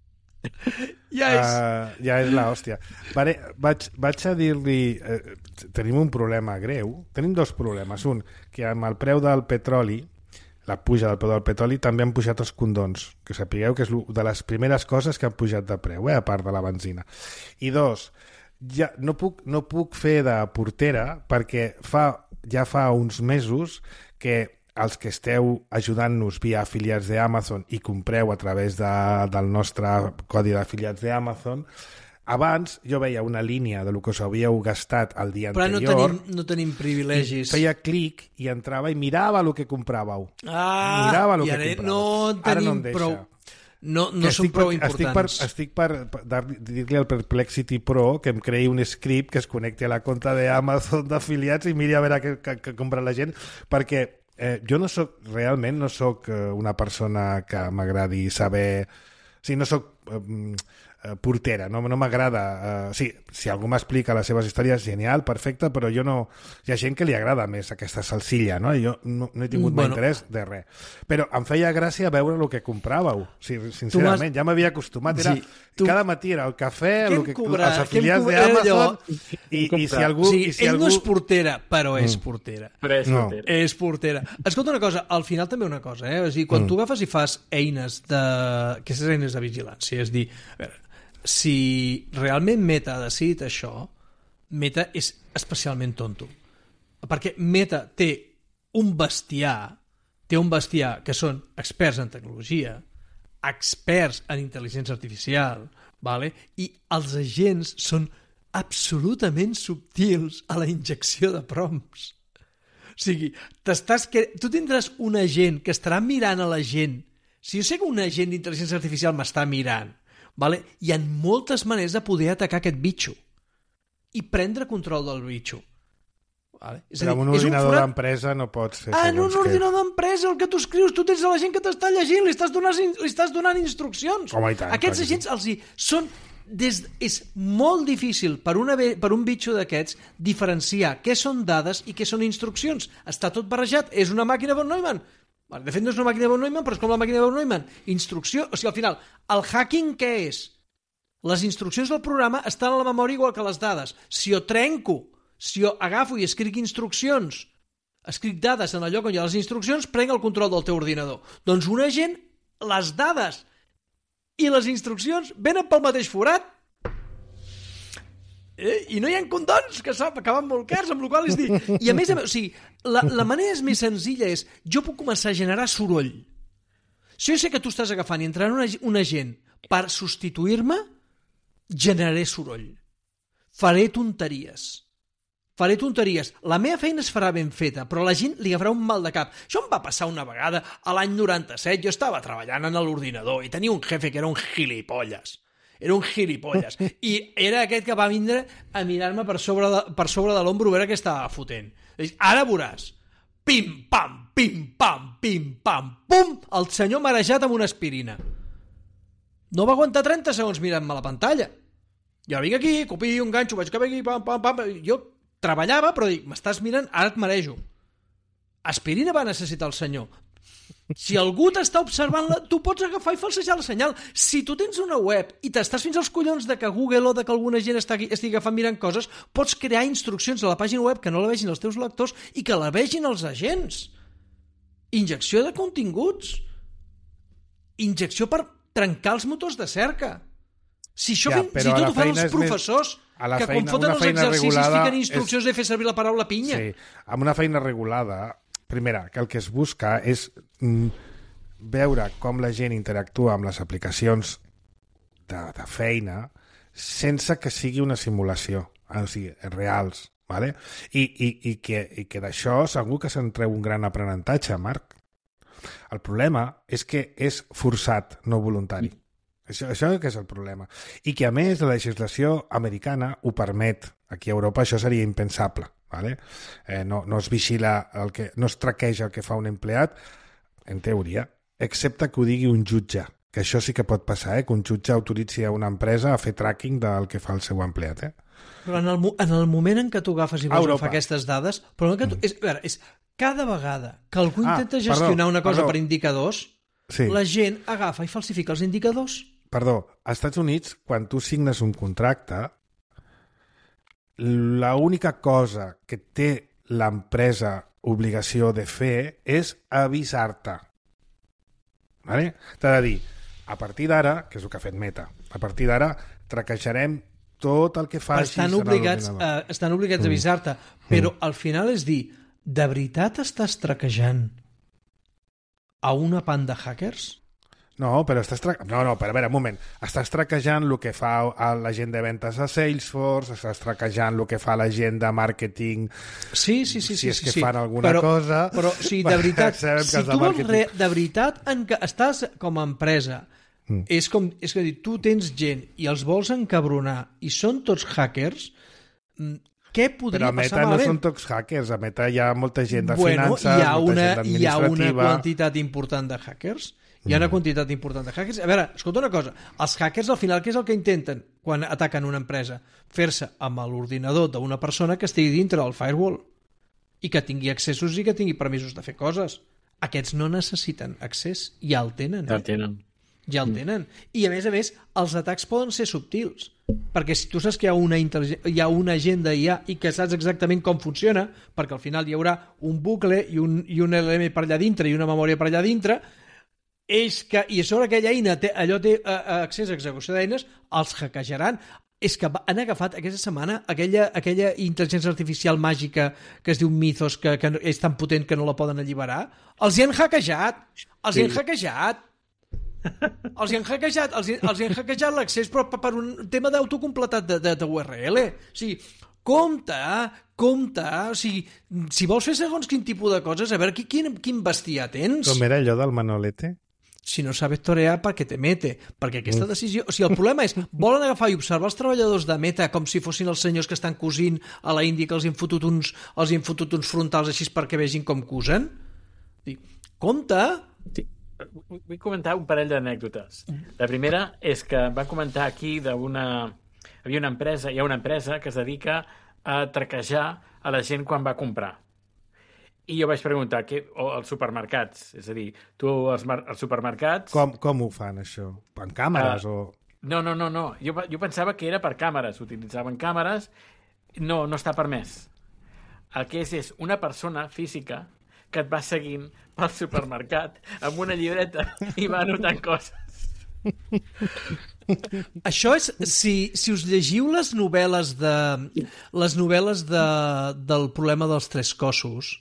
Ja és l'hòstia. Vale, vaig a dir-li, tenim un problema greu, tenim dos problemes. Un, que amb el preu del petroli, la puja del preu del petroli, també han pujat els condons, que sapigueu que és de les primeres coses que han pujat de preu, a part de la benzina. I dos, ja no puc fer de portera perquè ja fa uns mesos que els que esteu ajudant-nos via afiliats d'Amazon i compreu a través del nostre codi d'afiliats d'Amazon, abans jo veia una línia de lo que us havíeu gastat el dia anterior. Però no tenim privilegis. Feia clic i entrava i mirava el que compràveu. Mirava el que compràveu. No en tenim prou. No són prou importants. Estic per dir-li al Perplexity Pro que em creï un script que es connecti a la compta d'Amazon d'afiliats i miri a veure què compra la gent, perquè jo realment no soc una persona que m'agradi saber... O sigui, no soc portera, no m'agrada... Si algú m'explica les seves històries, genial, perfecte, però jo no... Hi ha gent que li agrada més aquesta salsilla, no? I jo no he tingut mai interès de res. Però em feia gràcia veure el que compràveu. O sigui, sincerament, ja m'havia acostumat. Cada matí era el cafè, els afiliats d'Amazon, i si algú... Ell no és portera, però és portera. Però és portera. Escolta una cosa, al final també una cosa, o sigui, quan tu agafes i fas aquestes eines de vigilància, és dir, a veure, si realment Meta ha decidit això, Meta és especialment tonto. Perquè Meta té un bestiar que són experts en tecnologia, experts en intel·ligència artificial, vale? I els agents són absolutament subtils a la injecció de prompts. O sigui, tu tindràs un agent que estarà mirant a la gent. Si jo sé que un agent d'intel·ligència artificial m'està mirant, vale? Hi ha moltes maneres de poder atacar aquest bitxo i prendre control del bitxo. Vale? Però amb un ordinador d'empresa no pots fer en un ordinador d'empresa el que tu escrius, tu tens a la gent que t'està llegint, li estàs donant instruccions. Aquests agents és molt difícil per un bitxo d'aquests diferenciar què són dades i què són instruccions. Està tot barrejat, és una màquina von Neumann. De fet no és una màquina von Neumann, però és com la màquina von Neumann. Instrucció, o sigui, al final, el hacking què és? Les instruccions del programa estan a la memòria igual que les dades. Si jo trenco, si jo agafo i escric instruccions, escric dades en el lloc on hi ha les instruccions, prenc el control del teu ordinador. Doncs un agent, les dades i les instruccions venen pel mateix forat. I no hi ha condons, que acaben molt cars, amb el qual és dir... I a més, o sigui, la manera més senzilla és, jo puc començar a generar soroll. Si jo sé que tu estàs agafant i entrant un agent per substituir-me, generaré soroll. Faré tonteries. La meva feina es farà ben feta, però la gent li agafarà un mal de cap. Això em va passar una vegada a l'any 97. Jo estava treballant en l'ordinador i tenia un jefe que era un gilipolles. I era aquest que va vindre a mirar-me per sobre de l'ombro a veure què estava fotent. Ara veuràs. Pim, pam, pim, pam, pim, pam, pum, el senyor marejat amb una aspirina. No va aguantar 30 segons mirant-me la pantalla. Jo vinc aquí, copio un ganxo, vaig cap aquí, pam, pam, pam. Jo treballava, però dic, m'estàs mirant, ara et marejo. Aspirina va necessitar el senyor. Si algú t'està observant, tu pots agafar i falsejar el senyal. Si tu tens una web i t'estàs fins als collons de que Google o de que alguna gent estigui agafant mirant coses, pots crear instruccions a la pàgina web que no la vegin els teus lectors i que la vegin els agents. Injecció de continguts. Injecció per trencar els motors de cerca. Si això fins i tot ho fan els professors, que quan foten els exercicis fiquen instruccions de fer servir la paraula pinya. Sí, amb una feina regulada, primera, que el que es busca és veure com la gent interactua amb les aplicacions de feina sense que sigui una simulació, o sigui, reals, ¿vale? I que d'això segur que se'n treu un gran aprenentatge, Marc. El problema és que és forçat, no voluntari. Això que és el problema. I que, a més, la legislació americana ho permet. Aquí a Europa això seria impensable. ¿Vale? No es vigila, no es traqueja el que fa un empleat, en teoria, excepte que ho digui un jutge. Que això sí que pot passar, que un jutge autoritzi a una empresa a fer tracking del que fa el seu empleat. Però en el moment en què tu agafes i vols agafar aquestes dades, però que és cada vegada que algú intenta gestionar una cosa per indicadors, la gent agafa i falsifica els indicadors. Perdó, als Estats Units, quan tu signes un contracte, l'única cosa que té l'empresa obligació de fer és avisar-te. ¿Vale? T'ha de dir, a partir d'ara, que és el que ha fet Meta, a parti d'ara traquejarem tot el que facis estan obligats a avisar-te, però al final és dir, de veritat estàs traquejant a una panda de hackers? No, però però a veure, un moment. Estàs traquejant el que fa la gent de ventes a Salesforce, estàs traquejant el que fa la gent de màrqueting... Sí, si és que fan alguna cosa... Però, sí, de veritat, si tu vols de veritat en què estàs com a empresa, és que tu tens gent i els vols encabronar i són tots hackers, què podria passar malament? Però a Meta no són tots hackers, a Meta hi ha molta gent de finances, molta gent administrativa... Hi ha una quantitat important de hackers... Hi ha una quantitat important de hackers. A veure, escolta una cosa. Els hackers, al final, què és el que intenten quan ataquen una empresa? Fer-se amb l'ordinador d'una persona que estigui dintre del firewall i que tingui accessos i que tingui permisos de fer coses. Aquests no necessiten accés. Ja el tenen. Ja el tenen. I, a més, els atacs poden ser subtils. Perquè si tu saps que hi ha una agenda IA i que saps exactament com funciona, perquè al final hi haurà un bucle i un LLM per allà dintre i una memòria per allà dintre, i a sobre aquella eina té accés a execució d'eines, els hackejaran. És que han agafat aquesta setmana aquella intel·ligència artificial màgica que es diu Mythos, que és tan potent que no la poden alliberar. Els hi han hackejat! Els hi han hackejat l'accés, però per un tema d'autocompletat de URL. O sigui, compte, o sigui, si vols fer segons quin tipus de coses, a veure quin bestiar tens. Com era allò del Manolete? Si no sabes torear, ¿para qué te mete? Perquè aquesta decisió... O sigui, el problema és, volen agafar i observar els treballadors de Meta com si fossin els senyors que estan cosint a la Índia, que els han fotut uns frontals així perquè vegin com cosen? Compte! Sí. Vull comentar un parell d'anècdotes. La primera és que van comentar aquí hi ha una empresa que es dedica a traquejar a la gent quan va comprar. I jo vaig preguntar, als supermercats, és a dir, tu als supermercats... Com ho fan, això? En càmeres o...? No. Jo pensava que era per càmeres, utilitzaven càmeres. No està permès. El que és una persona física que et va seguint pel supermercat amb una llibreta i va anotant coses. Això és... Si us llegiu les novel·les del problema dels tres cossos,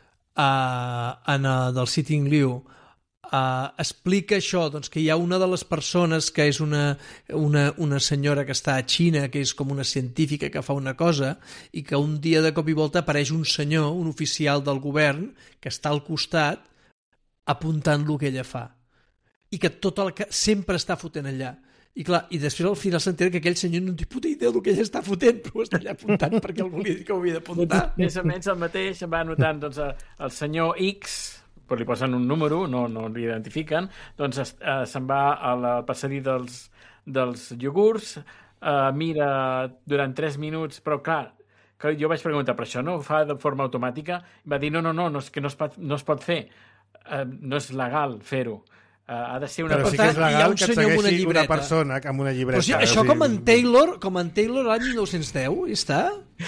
del Sitting Liu, explica això, doncs, que hi ha una de les persones que és una senyora que està a Xina, que és com una científica que fa una cosa, i que un dia de cop i volta apareix un senyor, un oficial del govern, que està al costat apuntant el que ella fa, i que tot el que sempre està fotent allà. I clar, i després al final s'entera que aquell senyor no té puta idea del que ella està fotent, però ho està allà apuntant perquè el volia dir que ho havia d'apuntar. Més o menys el mateix, va anotant doncs, el senyor X, però li posen un número, no l'identifiquen, doncs se'n va al passadís dels iogurts, mira durant 3 minuts, però clar, que jo vaig preguntar, però això no ho fa de forma automàtica? Va dir, no, és que no es pot fer. no és legal fer-ho. Ha de ser una Però sí Per que tant, és hi ha legal un que et senyor amb una segueixi una llibreta. persona amb una llibreta. Però sí, això com en Taylor l'any 1910, i està?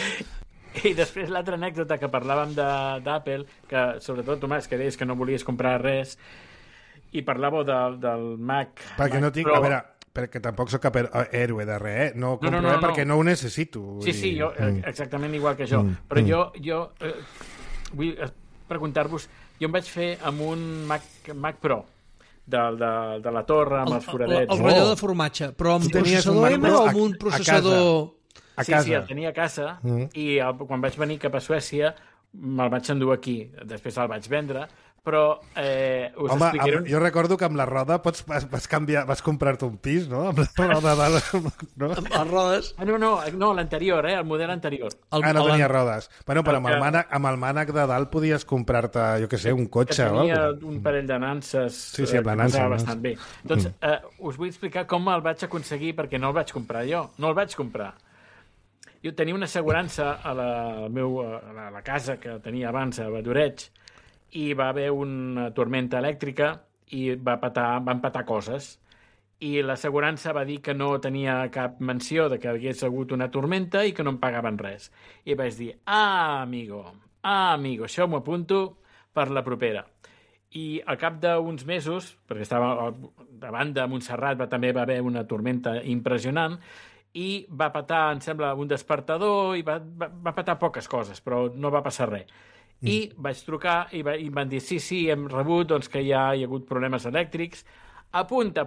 I després l'altra anècdota que parlàvem d'Apple, que sobretot, Tomàs, que deies que no volies comprar res, i parlàveu del Mac. Perquè Mac no tinc... Pro. A veure, perquè tampoc sóc héroe de res, eh? No compro no, res perquè no ho necessito. Sí, jo, exactament igual que jo. Però jo vull preguntar-vos, jo em vaig fer amb un Mac Pro, de la torre, amb els foradets. El rellò de formatge, però amb Tu tenies un processador Mac M Pro o amb un processador... A casa. Sí, el tenia a casa i quan vaig venir cap a Suècia me'l vaig endur aquí. Després el vaig vendre, però us Home, explicaré... jo recordo que amb la roda vas comprar-te un pis, no? Amb la roda de... No? Amb les rodes... No, l'anterior, el model anterior. No tenia rodes. Bueno, però amb el mànec de dalt podies comprar-te, jo què sé, un cotxe o Tenia alguna cosa. un parell de nanses Sí, amb la nansa. bastant bé. Doncs us vull explicar com el vaig aconseguir, perquè no el vaig comprar jo. No el vaig comprar. Jo tenia una assegurança a la casa que tenia abans a Badoreig, i va haver una tormenta elèctrica i van patar coses. I l'assegurança va dir que no tenia cap menció de que hagués hagut una tormenta i que no em pagaven res. I vaig dir, amigo, això m'ho apunto per la propera. I al cap d'uns mesos, perquè estava davant de Montserrat, també va haver una tormenta impressionant, i va patar, em sembla, un despertador i va patar poques coses, però no va passar res. I vaig trucar i em van dir sí, hem rebut doncs, que ja hi ha hagut problemes elèctrics. Apunta.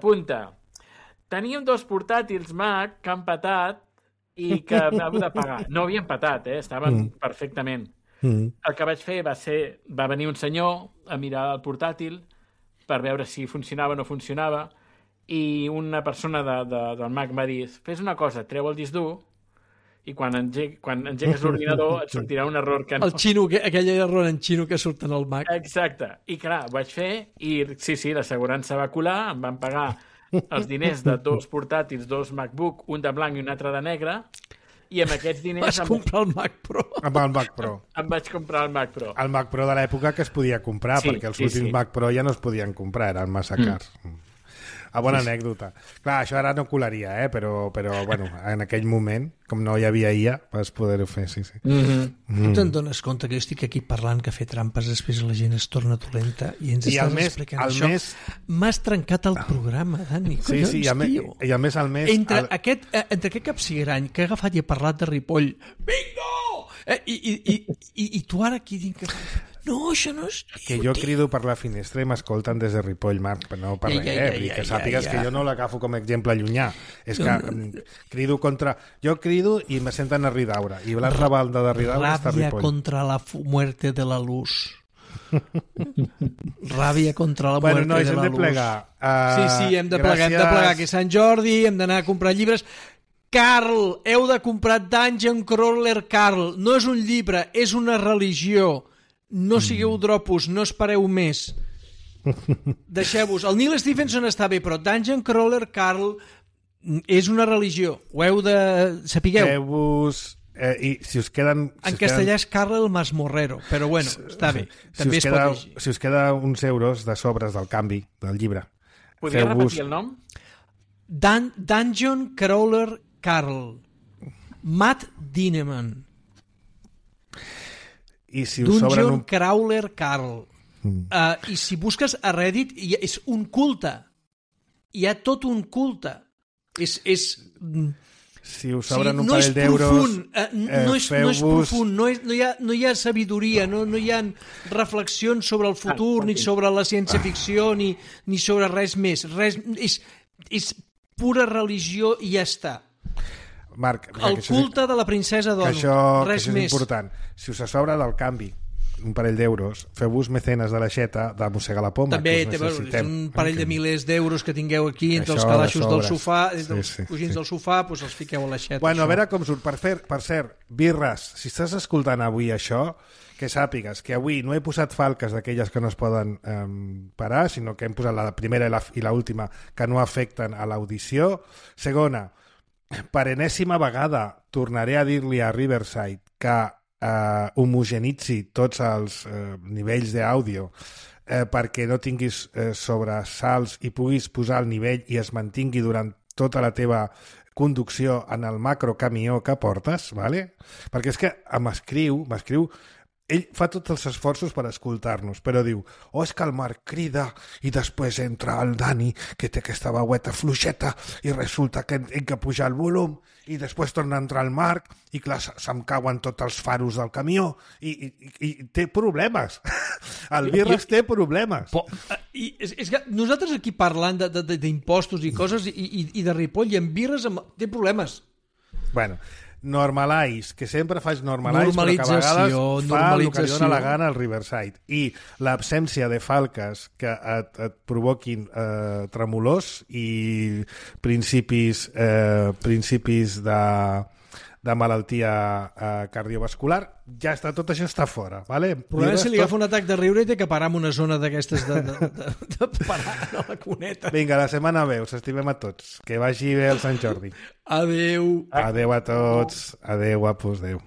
Teníem 2 portàtils Mac que han patat i que hem hagut de pagar. No havien patat, estaven perfectament. El que vaig fer va venir un senyor a mirar el portàtil per veure si funcionava o no funcionava, i una persona del Mac va dir, fes una cosa, treu el disc dur i quan engegues l'ordinador et sortirà un error que no... El xino, aquell error en xino que surt en el Mac. Exacte. I clar, ho vaig fer i sí, l'assegurança va colar, em van pagar els diners de 2 portàtils, 2 MacBook, un de blanc i un altre de negre, i amb aquests diners... Vas comprar el Mac Pro. Amb el Mac Pro. Em vaig comprar el Mac Pro. El Mac Pro de l'època que es podia comprar, perquè els últims Mac Pro ja no es podien comprar, eren massa cars. Bona anècdota. Clar, això ara no colaria, però bueno, en aquell moment, com no hi havia IA, vas poder-ho fer, sí. Tu te'n dones compte que jo estic aquí parlant que fer trampes després la gent es torna dolenta i ens estàs explicant això. M'has trencat el programa, Dani. Sí, i a més al mes... Entre aquest capsigrany que he agafat i he parlat de Ripoll, bingo! I tu ara aquí dic que... No, això no és... Que jo crido per la finestra i m'escolten des de Ripoll, Marc, però no per res, que sàpigues que jo no l'agafo com a exemple llunyà. És que crido contra... Jo crido i me senten a Ridaura. I Blas Rabalda de Ridaura està a Ripoll. Ràbia contra la muerte de la luz. Ràbia contra la muerte de la luz. Bueno, nois, hem de plegar. Sí, hem de plegar, que és Sant Jordi, hem d'anar a comprar llibres... Carl, heu de comprar Dungeon Crawler Carl. No és un llibre, és una religió. No sigueu dropos, no espereu més. Deixeu-vos. El Neil Stephenson està bé, però Dungeon Crawler Carl és una religió. Ho heu de... Sapigueu. Deixeu-vos... I si us queden... En castellà és Carl el Masmorrero, però bueno, està bé. També es pot llegir. Si us queda uns euros de sobres del canvi del llibre... Podria repetir el nom? Dungeon Crawler Carl. Matt Dinneman. I si us Dungeon Crawler Carl. I si busques a Reddit, és un culte. Hi ha tot un culte. Si us sobren un parell d'euros, no és profund, no hi ha sabidoria, no hi ha reflexions sobre el futur, ni sobre la ciència-ficció, ni sobre res més. És pura religió i ja està. Marc, el culte de la princesa Dono, res més. És important. Si us sobra del canvi un parell d'euros, feu-vos mecenes de l'aixeta de mossegar la poma. També és un parell de milers d'euros que tingueu aquí entre els calaixos del sofà, dels cosins del sofà, doncs els fiqueu a l'aixeta. Bueno, a veure com surt. Per cert, birres, si estàs escoltant avui això, que sàpigues que avui no he posat falques d'aquelles que no es poden parar, sinó que hem posat la primera i l'última que no afecten a l'audició. Segona, per enèsima vegada tornaré a dir-li a Riverside que homogenitzi tots els nivells d'àudio perquè no tinguis sobresalts i puguis posar el nivell i es mantingui durant tota la teva conducció en el macrocamió que portes, ¿vale? Perquè és que m'escriu, ell fa tots els esforços per escoltar-nos, però diu, és que el Marc crida i després entra el Dani, que té aquesta veueta fluixeta, i resulta que hem que pujar el volum, i després torna a entrar el Marc, i clar, se'm cauen tots els faros del camió, i té problemes. El Birres té problemes. És que nosaltres aquí parlant d'impostos i coses i de Ripoll, i en Birres té problemes. Bueno, Normalize, que sempre faig Normalize, però que a vegades fa el que li dóna la gana al Riverside. I l'absència de falques que et provoquin tremolors i principis de malaltia cardiovascular, ja està, tot això està fora. ¿Vale? El problema és si li agafa un atac de riure i té que parar en una zona d'aquestes de parar a la cuneta. Vinga, la setmana ve, us estimem a tots. Que vagi bé el Sant Jordi. Adeu. Adeu a tots. Adeu, guapos, adeu.